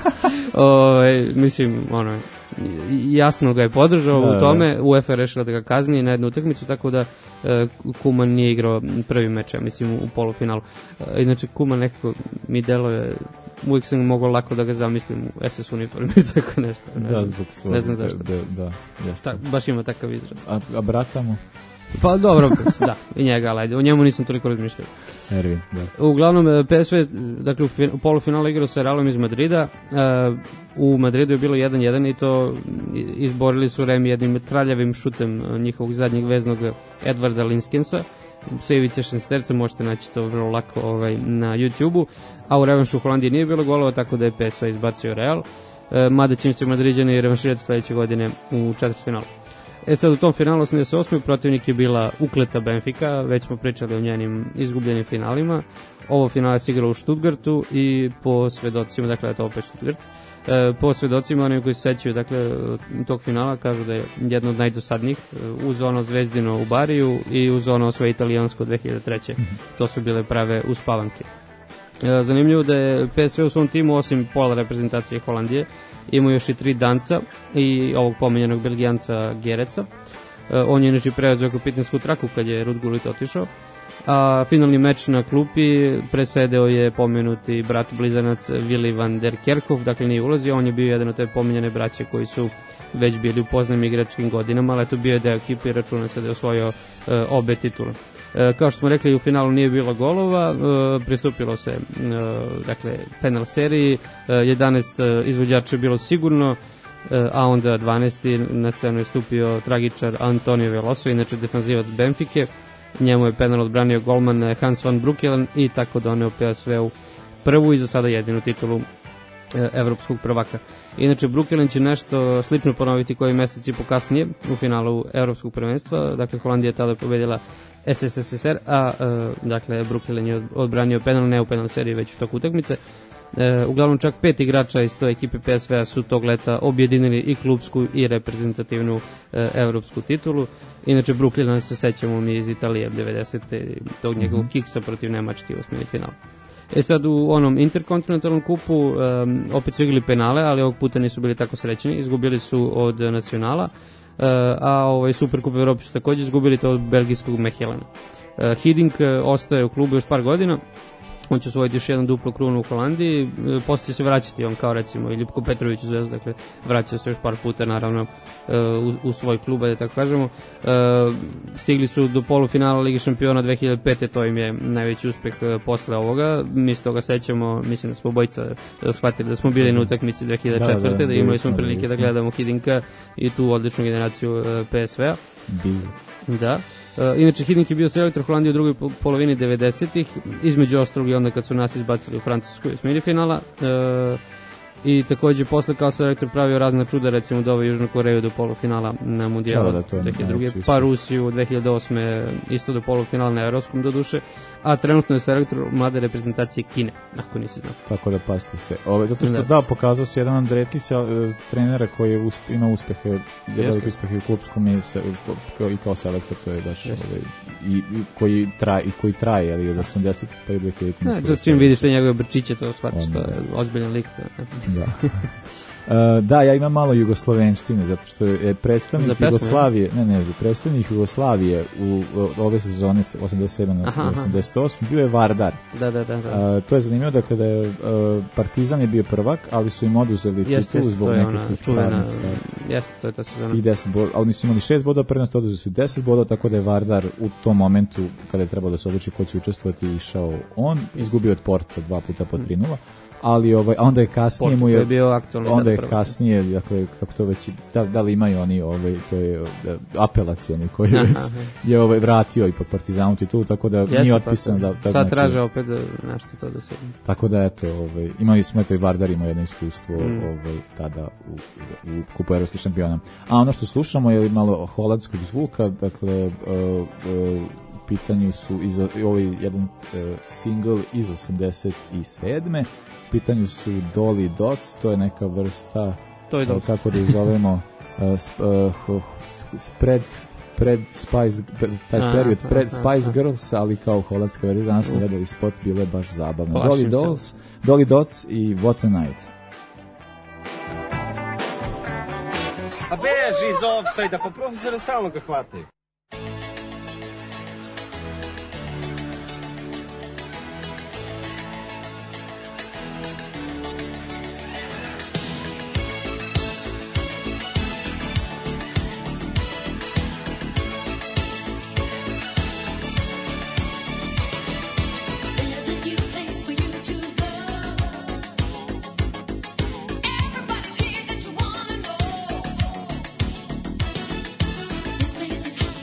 o, mislim, ono, jasno ga je podržao da, u tome, da. UEFA je rešila da ga kazni na jednu utakmicu, tako da e, Koeman nije igrao prvi meč, ja mislim, u polufinalu. E, inače, Koeman nekako mi deluje, uvijek sam mogao lako da ga zamislim u S S uniformi, tako nešto. Ne, da, zbog svoj. Ne znam zašto. Da, da, Ta, baš ima takav izraz. A, a brata mu? Pa dobro, da, i njega, ali ajde, o njemu nisam toliko razmišljao. Ervin, da. Uglavnom, P S V, dakle, u polufinalu igrao sa Realom iz Madrida, u Madridu je bilo jedan jedan i to izborili su remi jednim traljavim šutem njihovog zadnjeg veznog Edvarda Linskensa, sa ivice šesterca, možete naći to vrlo lako ovaj, na YouTube-u, a u revanšu u Holandiji nije bilo golova, tako da je P S V izbacio Real, mada će im se Madriđani revanširati sledeće godine u četvrtfinalu. E sad u tom finalu osamdeset osme protivnik je bila ukleta Benfica, već smo pričali o njenim izgubljenim finalima. Ovo finale se igralo u Stuttgartu i po svedocima, dakle je to opet Stuttgart, e, po svedocima onim koji se sećaju dakle, tog finala kažu da je jedno od najdosadnijih, uz ono Zvezdino u Bariju i uz ono svoje italijansko dve hiljade treće. To su bile prave uspavanke. E, zanimljivo da je P S V u svom timu, osim pola reprezentacije Holandije, imao još i tri Danca i ovog pomenjenog Belgijanca Gereca. E, on je inače preuzeo kapitansku traku kad je Rud Gullit otišao. A finalni meč na klupi presedeo je pomenuti brat blizanac Willy van der Kerkhoff, dakle nije ulazio, on je bio jedan od te pominjane braće koji su već bili u poznim igračkim godinama, ali eto bio je deo ekipe i računa se da je osvojio uh, obe titule. Uh, kao što smo rekli, u finalu nije bilo golova, uh, pristupilo se uh, dakle, penal seriji, uh, jedanaest uh, izvođača je bilo sigurno, uh, a onda dvanaesti na scenu je stupio tragičar Antonio Veloso, inače defanzivac Benfike. Njemu je penal odbranio golman Hans van Breukelen i tako doneo P S V-u prvu i za sada jedinu titulu e, evropskog prvaka. Inače, Breukelen će nešto slično ponoviti koji mesec i po kasnije u finalu evropskog prvenstva. Dakle, Holandija je tada pobedila S S S R, a e, dakle, Breukelen je odbranio penal, ne u penal seriji, već u toku utakmice. E, uglavnom čak pet igrača iz toj ekipe P S V-a su tog leta objedinili i klubsku i reprezentativnu e, evropsku titulu. Inače, Brooklyn se sećamo mi iz Italije devedesete tog njegovog mm-hmm. kiksa protiv Nemačke u osmini finala. E sad u onom interkontinentalnom kupu um, opet su igrali penale, ali ovog puta nisu bili tako srećni, izgubili su od Nacionala, uh, a ovaj Superkup Evrope su takođe izgubili to od belgijskog Mechelena. Uh, Hiddink uh, ostaje u klubu još par godina, on će osvojiti još jednu duplu krunu u Holandiji, posle će se vraćati on kao recimo i Ljupko Petrović u Zvezdu, dakle vraća se još par puta naravno u, u svoj klub, da tako kažemo. Stigli su do polufinala Lige šampiona dve hiljade pete, to im je najveći uspeh posle ovoga, mi se toga sećamo, mislim da smo obojica shvatili da smo bili na utakmici dve hiljade četvrte, da, da, da imali smo prilike da gledamo Hiddinka i tu odličnu generaciju P S V-a. Bizu. Da. Uh, inače, Hiddink je bio selektor Holandije u drugoj polovini devedesetih, između ostalog i onda kad su nas izbacili u Francusku u osmini finala. Uh, I takođe posle kao selektor pravio razna čuda, recimo doveo Južnu Koreju do polufinala na Mundijalu da, da, dve hiljade druge, pa Rusiju dve hiljade osme isto do polufinala na Evropskom doduše, a trenutno je selektor mlade reprezentacije Kine, ako nisi znao. Tako da pasti se. Ove, zato što da, da pokazao se jedan od retkih trenera koji je usp, ima uspehe, je veliki uspehe u klubskom i, se, kao, i kao selektor, to je baš ove, i, i koji traje, i koji traje, ali od osamdesetih pa i dve hiljadite. Da, to čim vidiš te njegove brčiće, to shvatiš, to je ozbiljan lik. Da. Uh, da, ja imam malo jugoslovenštine, zato što je predstavnik Jugoslavije, ne, ne, predstavnik Jugoslavije u, u ove sezone osamdeset sedam osamdeset osam bio je Vardar. Da, da, da. da. Uh, to je zanimljivo, dakle da je uh, Partizan je bio prvak, ali su im oduzeli titulu zbog nekakvih čuvena. Jeste, to je ta sezona. I deset bodova, ali nisu imali šest bodova, prednost oduzeli su deset bodova, tako da je Vardar u tom momentu kada je trebalo da se odluči ko će učestvovati išao on, izgubio od Porta dva puta po tri nula. Ali ovaj onda je kasnije mu je, je bio aktualni, onda je kasnije dakle kako to već da, da li imaju oni ovaj to je apelacioni koji aha, već aha. je ovaj vratio i pod Partizanu titulu, tako da jeste, nije otpisano da, da sad traže opet nešto to da se tako da eto ovaj imali smo eto i Vardar ima jedno iskustvo mm. ovaj tada u, u, u kupu evropskih šampiona. A ono što slušamo je malo holandskog zvuka, dakle uh, uh, pitanju su iz ovaj jedan uh, single iz osamdeset sedme pitanju su Dolly Dots, to je neka vrsta, uh, kako da izovemo, uh, sp, uh, pred, pred Spice, taj period, aha, pred aha, Spice aha. Girls, ali kao holandska verzija, danas smo gledali spot, bilo je baš zabavno. Dolly, Dolls, Dolly Dots i What a Night. A beži iz offside-a, pa profesora stalno ga hvataju. This place is hot.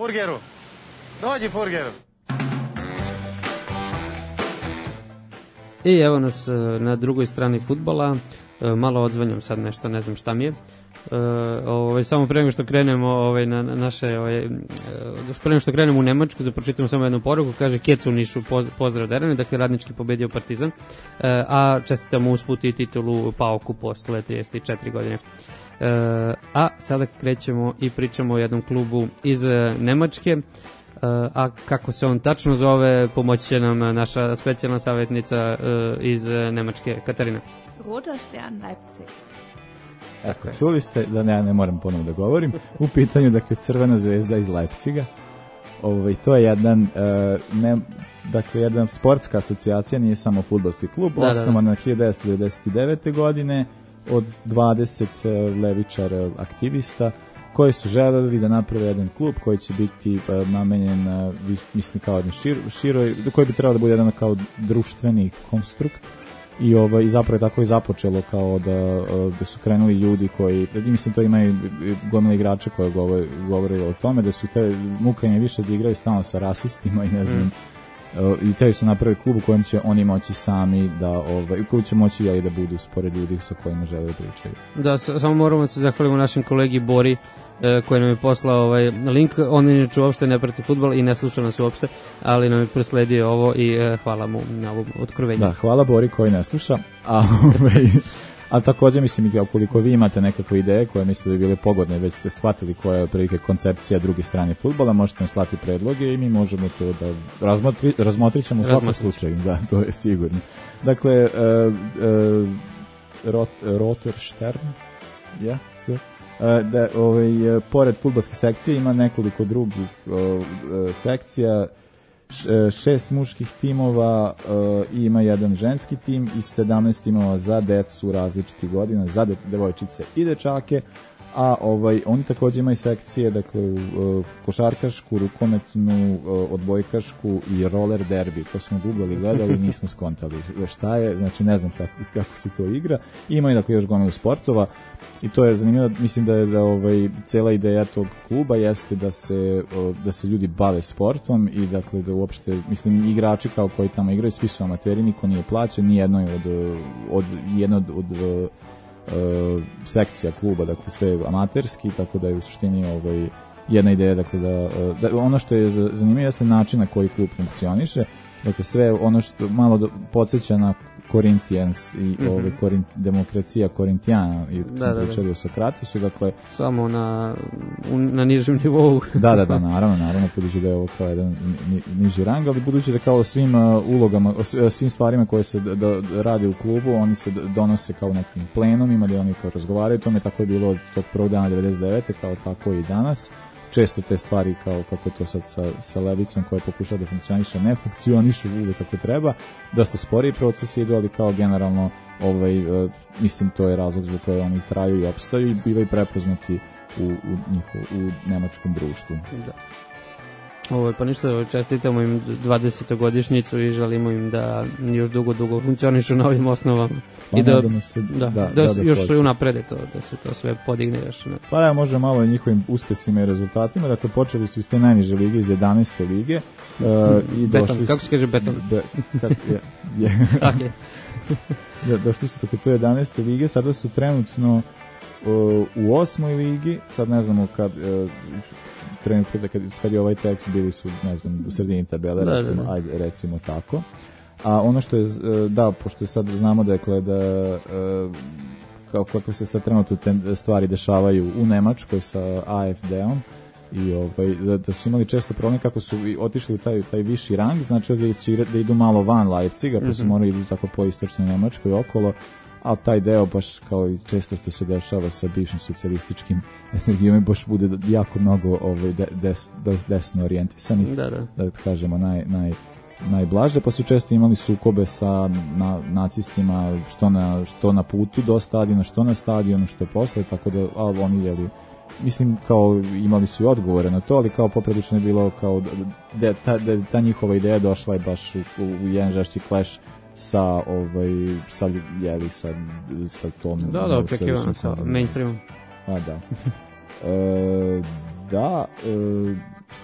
Furgeru. Dođi, Furgeru. I evo nas na drugoj strani fudbala. Malo odzvanjam sad nešto, ne znam šta mi je. Uh, ovaj, samo pre nego što krenemo ovaj, na, na naše ovaj, uh, pre nego što krenemo u Nemačku, zapročitamo samo jednu poruku. Kaže Kecu u Nišu, poz, pozdrav Derane, dakle Radnički pobedio Partizan, uh, a čestitamo usput i titulu Pauku posle trideset četiri godine. Uh, a sada krećemo i pričamo o jednom klubu iz uh, Nemačke, uh, a kako se on tačno zove pomoći će nam naša specijalna savjetnica uh, iz uh, Nemačke, Katarina. Roter Stern Leipzig. Eto, čuli ste, da ne, ne moram ponovno da govorim, u pitanju, dakle, Crvena zvezda iz Leipziga. Ovaj, to je jedan, uh, ne, dakle, jedna sportska asocijacija, nije samo fudbalski klub, da, osnovana hiljadu devetsto devedeset devete. godine od dvadeset uh, levičara aktivista koji su želeli da naprave jedan klub koji će biti uh, namenjen, uh, mislim, kao jedan šir, široj, koji bi trebalo da bude jedan kao društveni konstrukt. I ovaj i zapravo je tako i započelo, kao da, da su krenuli ljudi koji, mislim, to imaju gomila igrača koji govore, govore o tome da su te mukanje više da igraju stalno sa rasistima i ne znam, mm. i te su napravili klub u kojem će oni moći sami da, ovaj, u kojem će moći jeli, da budu spored ljudi sa kojima žele da pričaju. Da, samo moramo da se zahvalimo našem kolegi Bori, koji nam je poslao ovaj link. On inače uopšte ne prati fudbal i ne sluša nas uopšte, ali nam je prosledio ovo i eh, hvala mu na ovom otkrovenju. Da, hvala Bori koji ne sluša. A, ovaj, a također mislim, ukoliko vi imate nekakve ideje koje mislite da bi bile pogodne, već ste shvatili koja je prilike koncepcija druge strane fudbala, možete nam slati predloge i mi možemo to da razmotri, razmotrit ćemo u svakom slučaju. Da, to je sigurno. Dakle, uh, uh, Rot, Roter Stern, ja, yeah, sve. Da, ovaj, pored fudbalske sekcije ima nekoliko drugih o, sekcija, šest muških timova, o, i ima jedan ženski tim i sedamnaest timova za decu različitih godina, za de, devojčice i dečake, a ovaj, oni također imaju sekcije, dakle, u košarkašku, rukometnu, odbojkašku i roller derbi. To smo googlali, gledali, nismo skontali šta je, znači ne znam kako, kako se to igra. I imaju, dakle, još gomilu sportova i to je zanimljivo. Mislim da je da ovaj cela ideja tog kluba jeste da se da se ljudi bave sportom i dakle da uopšte, mislim, igrači kao koji tamo igraju svi su amateri, niko nije plaćen, ni jedno od od jedno od, od Uh, sekcija kluba, dakle sve amaterski, tako da je u suštini ovaj, jedna ideja, dakle da, uh, da ono što je zanimljivo jeste način na koji klub funkcioniše, dakle sve ono što malo do, podsjeća na Corinthians i mm-hmm. ove Korint, demokracija Korintijana i da, sam pričali da. o Sokratesu, dakle samo na na nižem nivou. da, da, da, naravno, naravno, budući da je ovo kao jedan ni, niži rang, ali budući da kao svim uh, ulogama, svim stvarima koje se da, da rade u klubu, oni se donose kao nekim plenumima, da oni kao razgovaraju, tome tako je bilo od tog prvog dana devedeset devete kao tako i danas. Često te stvari, kao kako je to sad sa, sa levicom koja pokušava da funkcioniše, ne funkcionišu uvijek kako treba, dosta sporiji procesi idu, ali kao generalno ovaj, uh, mislim to je razlog zbog koje oni traju i opstaju i bivaju prepoznati u, u, njiho, u nemačkom društvu. Da. Ovo, pa ništa, čestitamo im dvadesetogodišnjicu i želimo im da još dugo, dugo funkcionišu na ovim osnovama. Pa i da, se, da, da, da, da, da još se unaprede to, da se to sve podigne još. Ne. Pa da, može malo i njihovim uspesima i rezultatima. Dakle, počeli su iz te najniže lige, iz jedanaeste lige. Uh, i beton, došli kako se kaže beton? Be, kak, je, je. Okay. da, došli su tako to jedanaeste lige, sada su trenutno uh, u osmoj ligi, sad ne znamo kad... Uh, trenutno kad, kad je ovaj tekst bili su, ne znam, u sredini tabele, da, recimo, da, da. Ajde, recimo tako. A ono što je, da, pošto sad znamo dakle da kao kako se sad trenutno te stvari dešavaju u Nemačkoj sa A F D-om i ovaj, da, da su imali često problem kako su otišli u taj, taj viši rang, znači da, će, da idu malo van Leipziga, pa mm-hmm. su morali idu tako po istočnoj Nemačkoj okolo, a taj deo baš kao i često što se dešava sa bivšim socijalističkim energijom baš bude jako mnogo ovaj, des, des, desno orijentisanih, da, da. da kažemo naj, naj, najblaže, pa su često imali sukobe sa na, nacistima što na, što na putu do stadiona, što na stadionu, što posle, tako da a, oni jeli, mislim kao imali su i odgovore na to, ali kao poprilično je bilo kao da ta, da, ta njihova ideja došla je baš u, u, u jedan žešći clash sa ovaj sa jeli sa sa tom da da očekivano sa mainstreamom. A da. e, da e,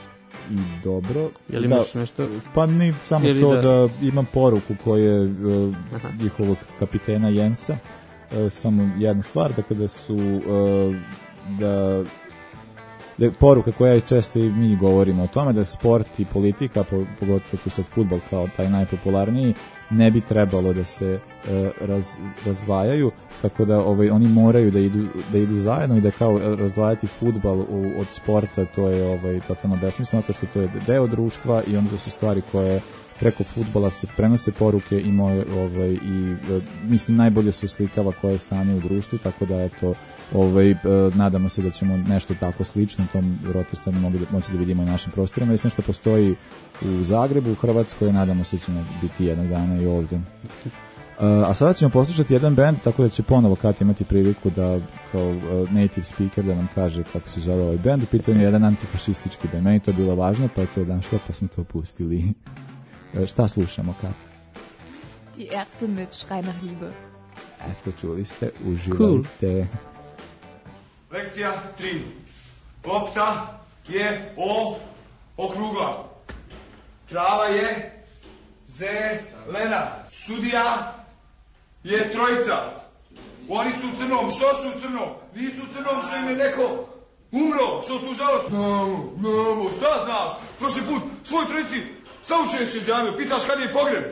i dobro. Je li imaš nešto? Pa ni samo Ili to da... da imam poruku koje uh, njihovog kapitena Jensa, uh, samo jedna stvar, dakle da su uh, da da poruka koja je često i mi govorimo o tome da sport i politika, pogotovo tu sad fudbal kao taj najpopularniji, ne bi trebalo da se e, raz, razdvajaju, tako da ovaj, oni moraju da idu, da idu zajedno i da kao razdvajati fudbal u, od sporta, to je ovaj, totalno besmisleno, zato što to je deo društva i onda su stvari koje preko fudbala se prenose poruke i, moje, ovaj, i mislim najbolje se uslikava koje je stanje u društvu, tako da eto, ovaj, nadamo se da ćemo nešto tako slično tom rotarstveno moći da, moći da vidimo i našim prostorima. Mislim što postoji u Zagrebu, u Hrvatskoj, nadamo se da ćemo biti jednog dana i ovdje. A sada ćemo poslušati jedan band, tako da će ponovo Kat imati priliku da kao native speaker da nam kaže kako se zove ovaj band. U pitanju je jedan antifašistički band. Meni to je bilo važno, pa je to našlo, pa smo to pustili. Šta slušamo, Kat? Die Ärzte mit Schrei nach Liebe. Eto, čuli ste, uživajte. Cool. Lekcija tri. Lopta je o, okrugla. Trava je zelena. Sudija je trojica. Oni su u crnom. Što su u crnom? Nisu u crnom što im je neko umro. Što su u žalost? Namo, namo, šta znaš? Prošli put svoj trojici saučenje se izjavio. Pitaš kad je pogreb.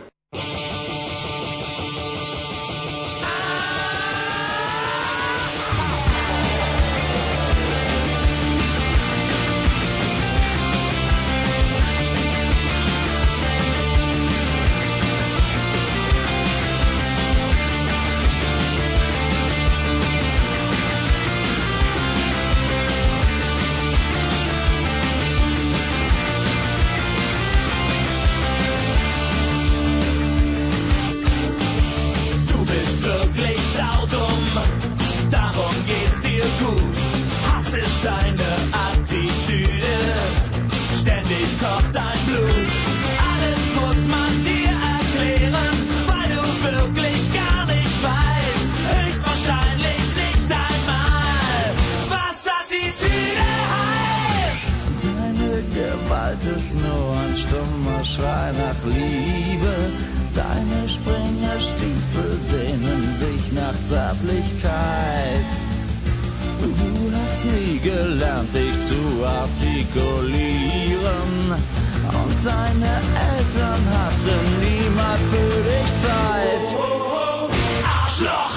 Deine Attitüde, ständig kocht dein Blut. Alles muss man dir erklären, weil du wirklich gar nichts weißt. Höchstwahrscheinlich nicht einmal, was Attitüde heißt. Deine Gewalt ist nur ein stummer Schrei nach Liebe. Deine Springerstiefel sehnen sich nach Zärtlichkeit. Du hast nie gelernt, dich zu artikulieren. Und deine Eltern hatten niemals für dich Zeit. Oh, oh, oh. Arschloch!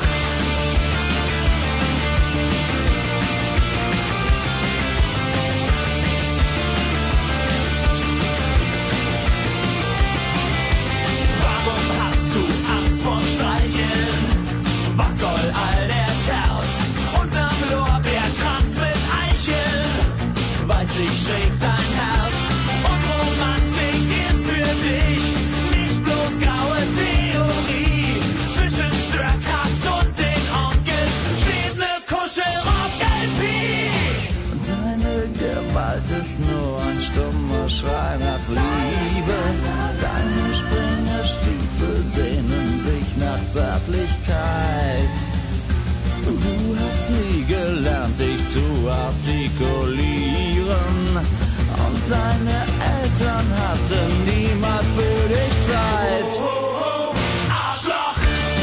Warum hast du Angst vorm Streicheln? Was soll all der Terz? Unterm Lorbeerkranz mit Eicheln weiß ich schräg dein Herz. Und Romantik ist für dich nicht bloß graue Theorie. Zwischen Störkraft und den Onkels steht ne Kuschelrock-L P. Deine Gewalt ist nur ein stummer Schrei nach Liebe. Deine Springerstiefel sehnen sich nach Zärtlichkeit. Du hast nie gelernt, dich zu artikulieren. Und deine Eltern hatten niemals für dich Zeit. Oh, oh, oh. Arschloch!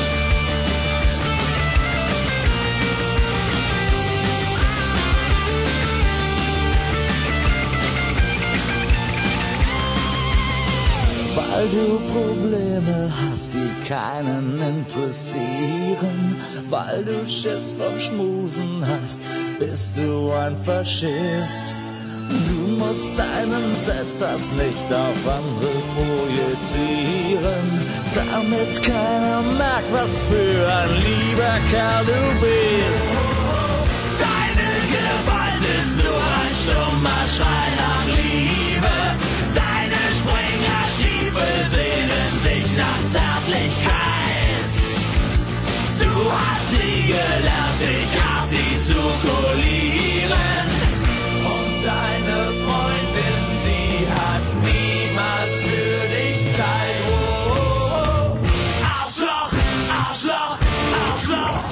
Weil du Probleme hast, die keinen interessieren. Weil du Schiss vom Schmusen hast, bist du ein Faschist. Du musst deinen Selbsthass nicht auf andere projizieren, damit keiner merkt, was für ein lieber Kerl du bist. Deine Gewalt ist nur ein stummer Schrei nach Liebe. Deine Springerstiefel sehnen sich nach Zärtlichkeit. Du hast nie gelernt, dich artikulieren. Und deine Freundin, die hat niemals für dich Zeit. Oh, oh, oh. Arschloch, Arschloch, Arschloch.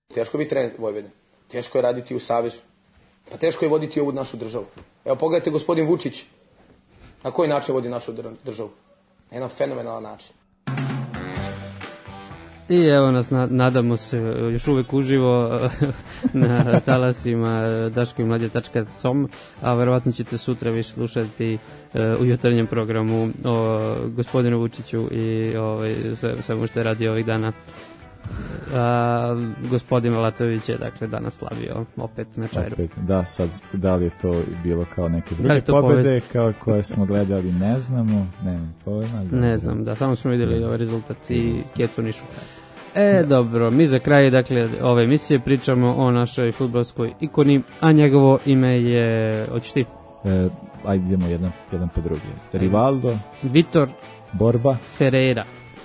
Teško je biti trener Vojvodine. Teško je raditi u Savezu. Pa teško je voditi ovu našu državu. Evo pogledajte gospodin Vučić. Na koji način vodi našu državu? Na jedan fenomenalan način. I evo nas, nadamo se, još uvek uživo na talasima daško i mlađe tačka com, a verovatno ćete sutra više slušati u jutarnjem programu o gospodinu Vučiću i ovaj, sve, sve što je radio ovih dana. A, gospodin Latović je dakle danas slavio opet na Čairu. Opet, da, sad da li je to bilo kao neke druge pobede kao koje smo gledali, ne znamo, nemam pojma. Da, ne znam, da, samo smo videli ovaj rezultat i Kecu Nišu. E, dobro, mi za kraj dakle ove emisije pričamo o našoj fudbalskoj ikoni, a njegovo ime je, hoćeš ti? E, ajde idemo jedan, jedan po drugi. Rivaldo, Vitor Borba Ferreira.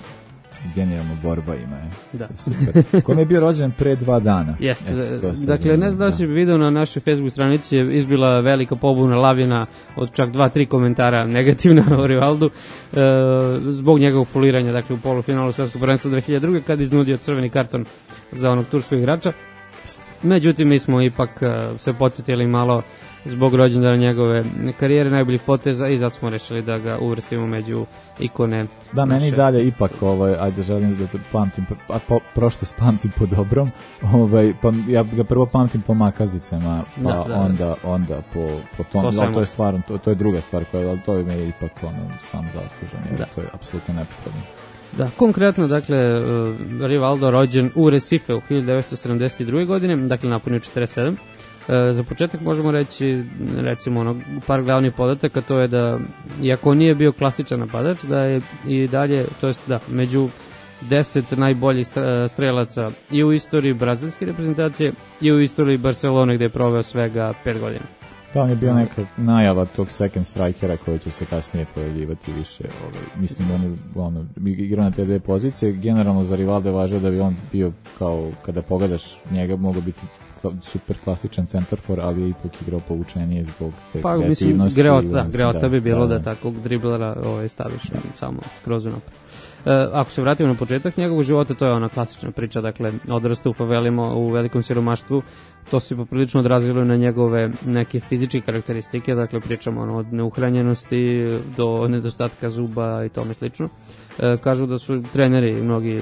Genijalno Borba ima je. Da. Super. Kome je bio rođen pre dva dana. Jeste. Dakle, ne znam da si video na našoj Facebook stranici je izbila velika pobuna, lavina od čak dva, tri komentara negativna o Rivaldu e, zbog njegovog foliranja, dakle u polufinalu svetskog prvenstva dve hiljade druge kad iznudio crveni karton za onog turskog igrača. Međutim, mi smo ipak uh, se podsjetili malo zbog rođendana njegove karijere, najboljih poteza i zato smo rešili da ga uvrstimo među ikone. Da, meni naše... dalje ipak, ovaj, ajde želim da pamtim, a po, prošlost pamtim po dobrom, ovaj, pa ja ga prvo pamtim po makazicama, pa da, da, onda, onda po, po tom, to, to je stvarno, to, to je druga stvar koja, ali to je ipak ono, sam zaslužen, jer to je apsolutno nepotrebno. Da, konkretno, dakle, uh, Rivaldo rođen u Recife u hiljadu devetsto sedamdeset druge godine, dakle napunio četrdeset sedam. Uh, za početak možemo reći, recimo, ono, par glavnih podataka, to je da, iako nije bio klasičan napadač, da je i dalje, to jest da, među deset najboljih strelaca i u istoriji brazilske reprezentacije i u istoriji Barcelone gde je proveo svega pet godina. Da, on je bio neka najava tog second strikera koji će se kasnije pojavljivati više. Ovaj, mislim, on je ono, igrao na te dve pozicije. Generalno za Rivaldo je važno da bi on bio kao, kada pogledaš njega, mogo biti super klasičan centarfor, ali je ipak igrao povučenije zbog te pa, kreativnosti. Pa mislim, greota, da, greota da, bi bilo da, da takvog driblera ovaj, staviš da. samo skroz unapred. E, ako se vratimo na početak njegovog života, to je ona klasična priča, dakle, odrasta u favelima u velikom siromaštvu, to se poprilično odrazilo na njegove neke fizičke karakteristike, dakle, pričamo ono, od neuhranjenosti do nedostatka zuba i tome slično. E, kažu da su treneri mnogi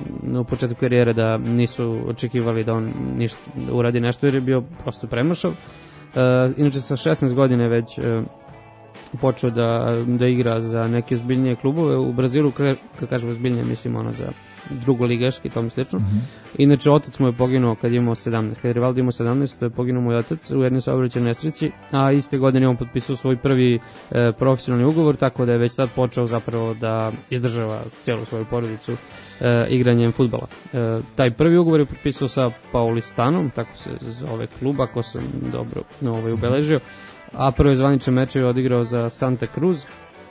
u početku karijere da nisu očekivali da on ništa, uradi nešto jer je bio prosto premašav. E, inače sa šesnaest godine već e, počeo da, da igra za neke ozbiljnije klubove u Brazilu, kad kažem ozbiljnije mislim ono za drugoligaški i tom slično. Mm-hmm. Inače otac mu je poginuo kad je imao sedamnaest, kad je Rivaldo imao sedamnaest, to je poginuo moj otac u jednoj saobraćajnoj nesreći, a iste godine on potpisao svoj prvi e, profesionalni ugovor, tako da je već sad počeo zapravo da izdržava cijelu svoju porodicu e, igranjem fudbala. E, taj prvi ugovor je potpisao sa Paulistanom, tako se zove klub, ako sam dobro ovaj, ubeležio, a prve zvanične meče je odigrao za Santa Cruz.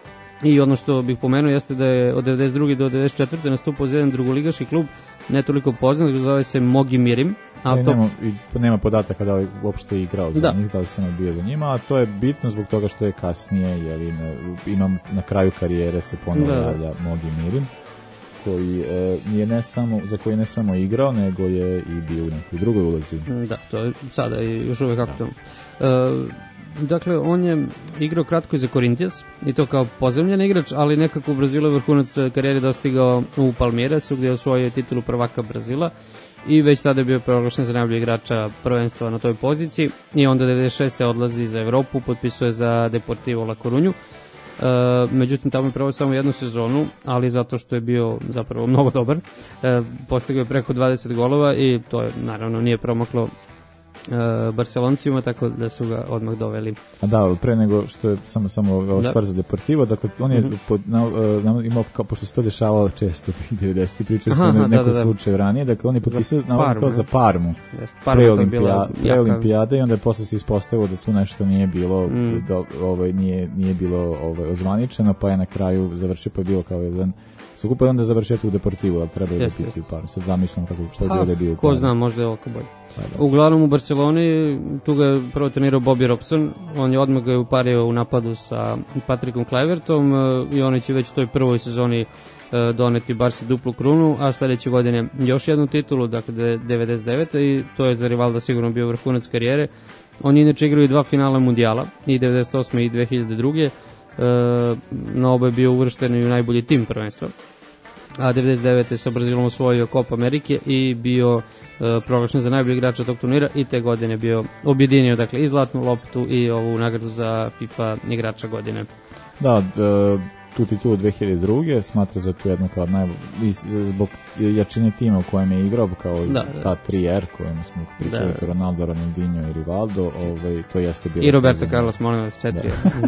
I ono što bih pomenuo jeste da je od devedeset druge do devedeset četvrte nastupao za jedan drugoligaški klub, ne toliko poznat, zove se Mogi Mirim. A e, to... nema, nema podataka da li uopšte igrao za da. njih, da li sam bio za njima, a to je bitno zbog toga što je kasnije, jer imam na kraju karijere se ponovno javlja Mogi Mirim, koji e, je ne samo, za koji je ne samo igrao, nego je i bio u nekoj drugoj ulozi. Da, to je sada i još uvek aktualno. E, Dakle, on je igrao kratko i za Corinthians i to kao pozemljen igrač, ali nekako u Brazilu je vrhunac karijere dostigao u Palmeiresu gdje je osvojio titulu prvaka Brazila i već tada je bio proglašen za najboljeg igrača prvenstva na toj poziciji i onda devedeset šeste odlazi za Evropu, potpisuje za Deportivo La Coruñu. E, međutim, tamo je proveo samo jednu sezonu, ali zato što je bio zapravo mnogo dobar. E, postigao je preko dvadeset golova i to je, naravno, nije promaklo Uh, Barceloncima, tako da su ga odmah doveli. A da, pre nego što je samo samo ova stvar za Deportivo, dakle on je mm-hmm. pod, na, na, imao, kao, pošto se to dešavalo često tih devedesetih pričali smo na neko slučaju ranije, dakle on je potpisao na kao za Parmu, yes, pre, olimpija, pre olimpijade i onda je posle se ispostavilo da tu nešto nije bilo mm. do, ovaj, nije, nije bilo ovaj, ozvaničeno, pa je na kraju završio, pa je bilo kao jedan sukupa i onda završiti u Deportivu, ali treba je da biti u Parmu. Sad zamišljam kako, što je bilo da je bio u Parmu. Ko zna, možda je ovako bolje. Uglavnom u Barceloni, tu ga je prvo trenirao Bobby Robson, on je odmah ga upario u napadu sa Patrickom Kluivertom i oni će već u toj prvoj sezoni doneti Barsi duplu krunu, a sledeće godine još jednu titulu, dakle devedeset devete i to je za Rivalda sigurno bio vrhunac karijere. On inače igrao i dva finala mundijala, i devedeset osme i dve hiljade druge. Na oba je bio uvršten i u najbolji tim prvenstva. A devedeset devete sa Brazilom osvojio Copa Amerike i bio uh, proglašen za najbolji igrača tog turnira i te godine bio objedinio dakle i zlatnu loptu i ovu nagradu za FIFA igrača godine. Da, uh, tu titulu dve hiljade druge smatra za tu jednu kao najbolj, zbog jačine tima u kojem je igrao, kao da, ta da. tri R kojima smo pričali, da. Ronaldo, Ronaldinho i Rivaldo, ovaj, to jeste bilo... I Roberto Carlos, molim vas, četiri R.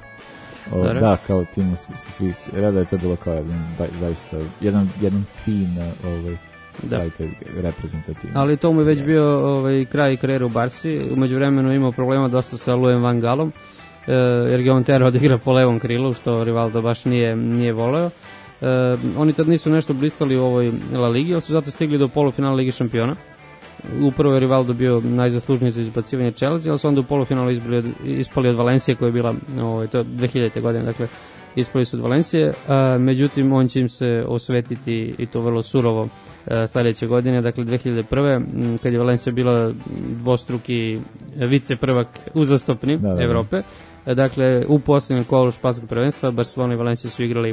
O, da, kao tim svi, svi reda je to bilo kao jedan, zaista, jedan, jedan fin ovaj, da. reprezentativni. Ali to mu je već bio ovaj, kraj karijere u Barsi, umeđu vremenu imao problema dosta sa Louis van Gaalom, eh, jer ga on terao da igra po levom krilu, što Rivaldo baš nije, nije voleo. Eh, oni tad nisu nešto blistali u ovoj La Ligi, ali su zato stigli do polufinala Ligi šampiona. Upravo je Rivaldo bio najzaslužniji za izbacivanje Chelsea, ali su onda u polufinalu ispali, ispali od Valencije, koja je bila ovaj, to dve hiljadite godine, dakle ispali su od Valencije, a, međutim on će im se osvetiti i to vrlo surovo a, sledeće godine, dakle dve hiljade prve kad je Valencija bila dvostruki vice prvak uzastopni da, da, da. Evrope, a, dakle u posljednjem kolu španskog prvenstva Barcelona i Valencija su igrali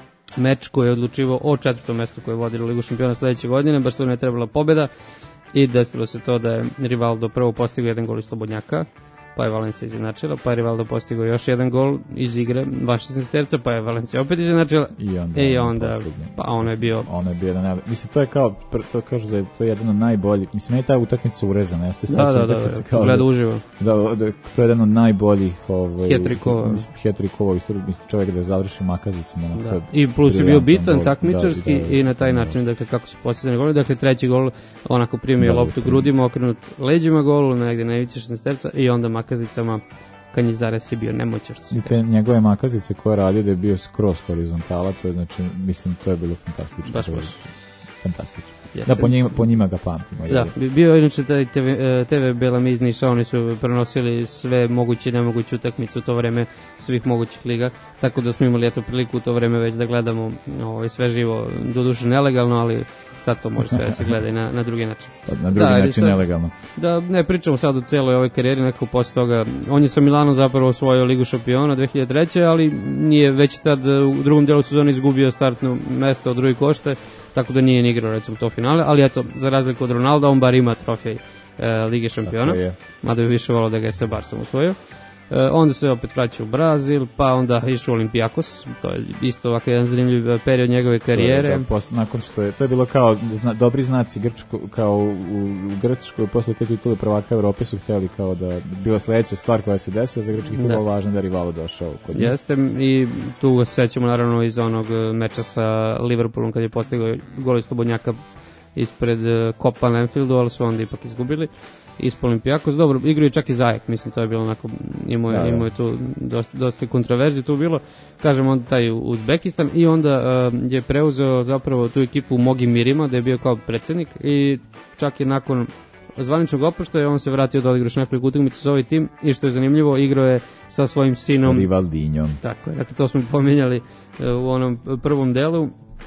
meč koji je odlučivao o četvrtom mestu koje je vodilo Ligu šampiona sledeće godine. Barcelona je trebala pobeda i desilo se to da je Rivaldo prvo postigao jedan gol iz slobodnjaka, pa je Valencija izjednačila, pa je Rivaldo postigao još jedan gol iz igre van šesnaest terca, pa je Valencija opet izjednačila i onda, i onda pa ono je bio ono je bio jedan, mislim to je kao to kažu da je to je jedan od najboljih, mislim je ta utakmica urezana, jeste sad da, da, da, kao gleda uživo. Da, da, to je jedan od najboljih ovaj hetrikova, hetrikova istorije, čovjek da završi makazicama, da. To je i plus je bio bitan gol, takmičarski da, da, da, i na taj da, način dakle kako su postizani golovi, dakle treći gol onako primio da, loptu da, grudima, okrenut leđima golu negde na ivici šesnaest terca i onda makazicama Kanjizares je bio nemoćar. I te njegove makazice koje radio da je bio skroz horizontala, to je znači, mislim, to je bilo fantastično. Baš, baš. Fantastično. Jeste. Da, po njima, po njima ga pamtimo. Da, bio je inače taj te ve, te ve Bela iz Niša, oni su prenosili sve moguće i nemoguće utakmice u to vreme svih mogućih liga, tako da smo imali eto priliku u to vreme već da gledamo ovaj, sve živo, doduše nelegalno, ali sad to može sve da se gleda i na, na drugi način. Na drugi da, način sad, nelegalno. Da, ne pričamo sad o celoj ovoj karijeri, nekako posle toga, on je sa Milanom zapravo osvojio Ligu šampiona dve hiljade treće ali nije već tad u drugom delu sezone izgubio startno mesto od drugi košte, tako da nije ni igrao recimo to finale, ali eto, za razliku od Ronalda, on bar ima trofej e, Lige šampiona, mada bi više volao da ga je sa Barsom osvojio. E, onda se opet vraća u Brazil, pa onda išao u Olimpijakos, to je isto ovako jedan zanimljiv period njegove karijere. To je, da, posle, nakon što je, to je bilo kao zna, dobri znaci Grčko, kao u, u Grčkoj, posle te titule prvaka Evrope su htjeli kao da bila sledeća stvar koja se desila za grčki fudbal, da. Važno da Rivaldo došao kod njih. Jeste, i tu se sećamo naravno iz onog meča sa Liverpoolom kad je postigao gol iz slobodnjaka ispred Kopa na Anfieldu, ali su onda ipak izgubili. Ispod Olimpijakos, dobro, igraju čak i Zajek, mislim, to je bilo onako, imao je, da, imao je tu dosta, dosta kontroverzije, tu bilo, kažem, onda taj Uzbekistan i onda uh, je preuzeo zapravo tu ekipu Mogi Mirima, da je bio kao predsjednik i čak je nakon zvaničnog oproštaja on se vratio da odigraš nekoliko utakmica za ovaj tim i što je zanimljivo, igrao je sa svojim sinom Rivaldinjom. Tako je, dakle, to smo pominjali uh, u onom prvom delu.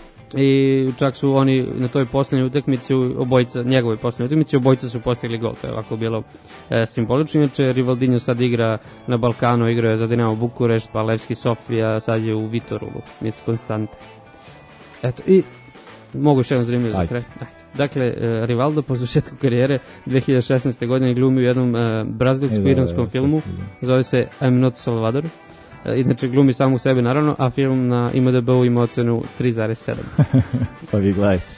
I čak su oni na toj poslednjoj utakmici obojica, njegovoj poslednjoj utakmici obojica su postigli gol, to je ovako bilo e, simbolično. Inače Rivaldinho sad igra na Balkanu, igra je za Dinamo Bukurešt, pa Levski Sofija, sad je u Vitoru, nisu konstante. Eto, i mogu još jedno zanimljivo za kraj. Dakle, e, Rivaldo po završetku karijere dve hiljade šesnaeste. godine glumi u jednom e, brazilsko-iranskom filmu, zove se I'm Not Salvador. Inače glumi sam u sebi naravno, a film na I M D B-u ima ocenu tri zarez sedam. Pa vi gledajte.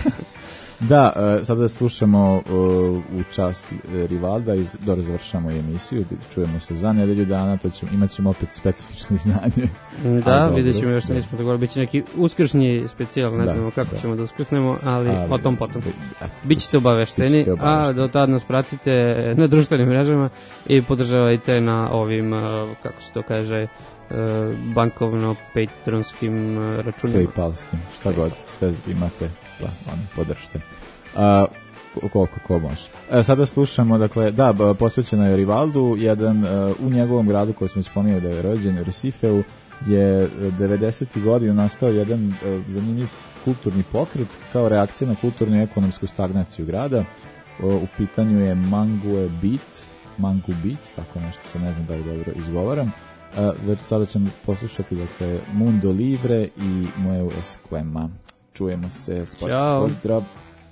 Da, uh, sada slušamo uh, u čast Rivalda i dobro završamo i emisiju, čujemo se za nedelju dana, to ćemo, imat ćemo opet specifično znanje. Da, vidjet ćemo još, nismo dogovorili, bit će neki uskršnji specijal, ne da, znamo kako da. ćemo da uskrsnemo, ali, ali o tom potom. Bićete obavešteni, a do tada nas pratite na društvenim mrežama i podržavajte na ovim, uh, kako se to kaže, uh, bankovno patronskim računima. Paypalskim, šta god, sve imate. Plasman, podržite. A, koliko ko može. E, sada slušamo, dakle, da, posvećeno je Rivaldu, jedan uh, u njegovom gradu koji smo spominjali da je rođen, Recifeu, je devedesetih godina nastao jedan uh, zanimljiv kulturni pokret kao reakcija na kulturnu i ekonomsku stagnaciju grada. Uh, u pitanju je Mangue Beat, Mangu Beat, tako nešto, se ne znam da li dobro izgovaram. Uh, već sada ćemo poslušati dakle, Mundo Livre i Moje Esquema. Čujemo se, sportski pozdrav.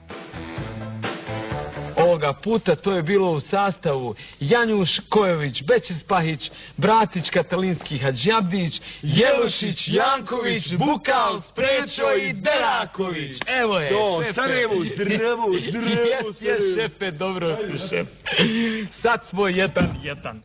Ovoga puta to je bilo u sastavu Janjuš Kojović, Bećis Pahić, Bratić Katalinski Hadžabdić, Jelušić, Janković, Bukal, Sprečo i Deraković. Evo je, Do, šefe. Sarajevo, zdravo, zdravo. Jes, jes, šefe, dobro si, šef. Sad smo jedan, jedan.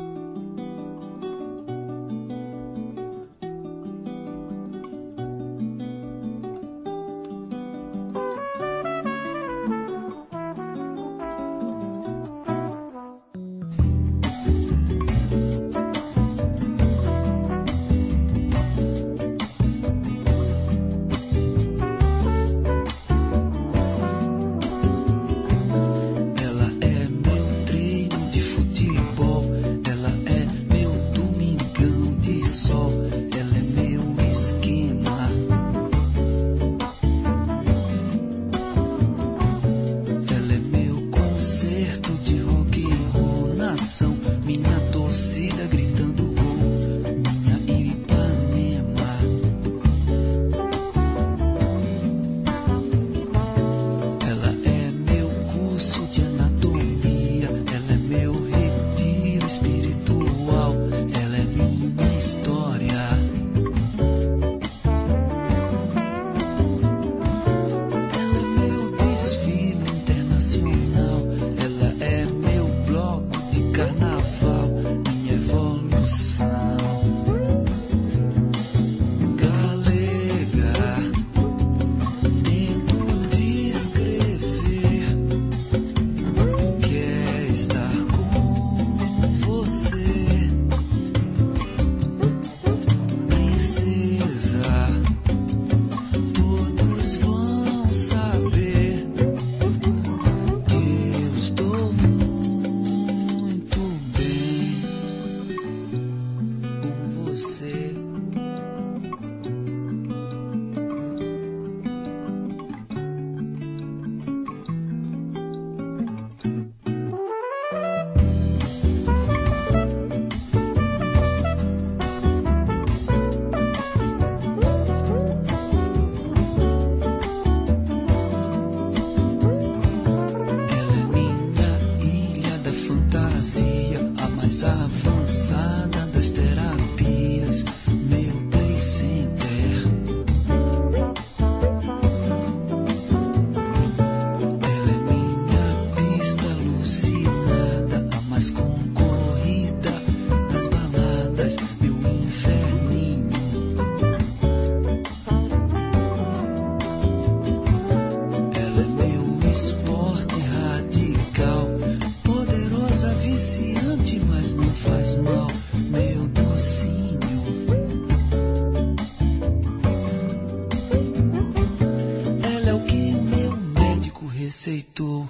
Receitou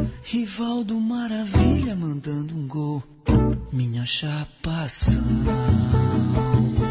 Rivaldo Maravilha mandando um gol, minha chapação.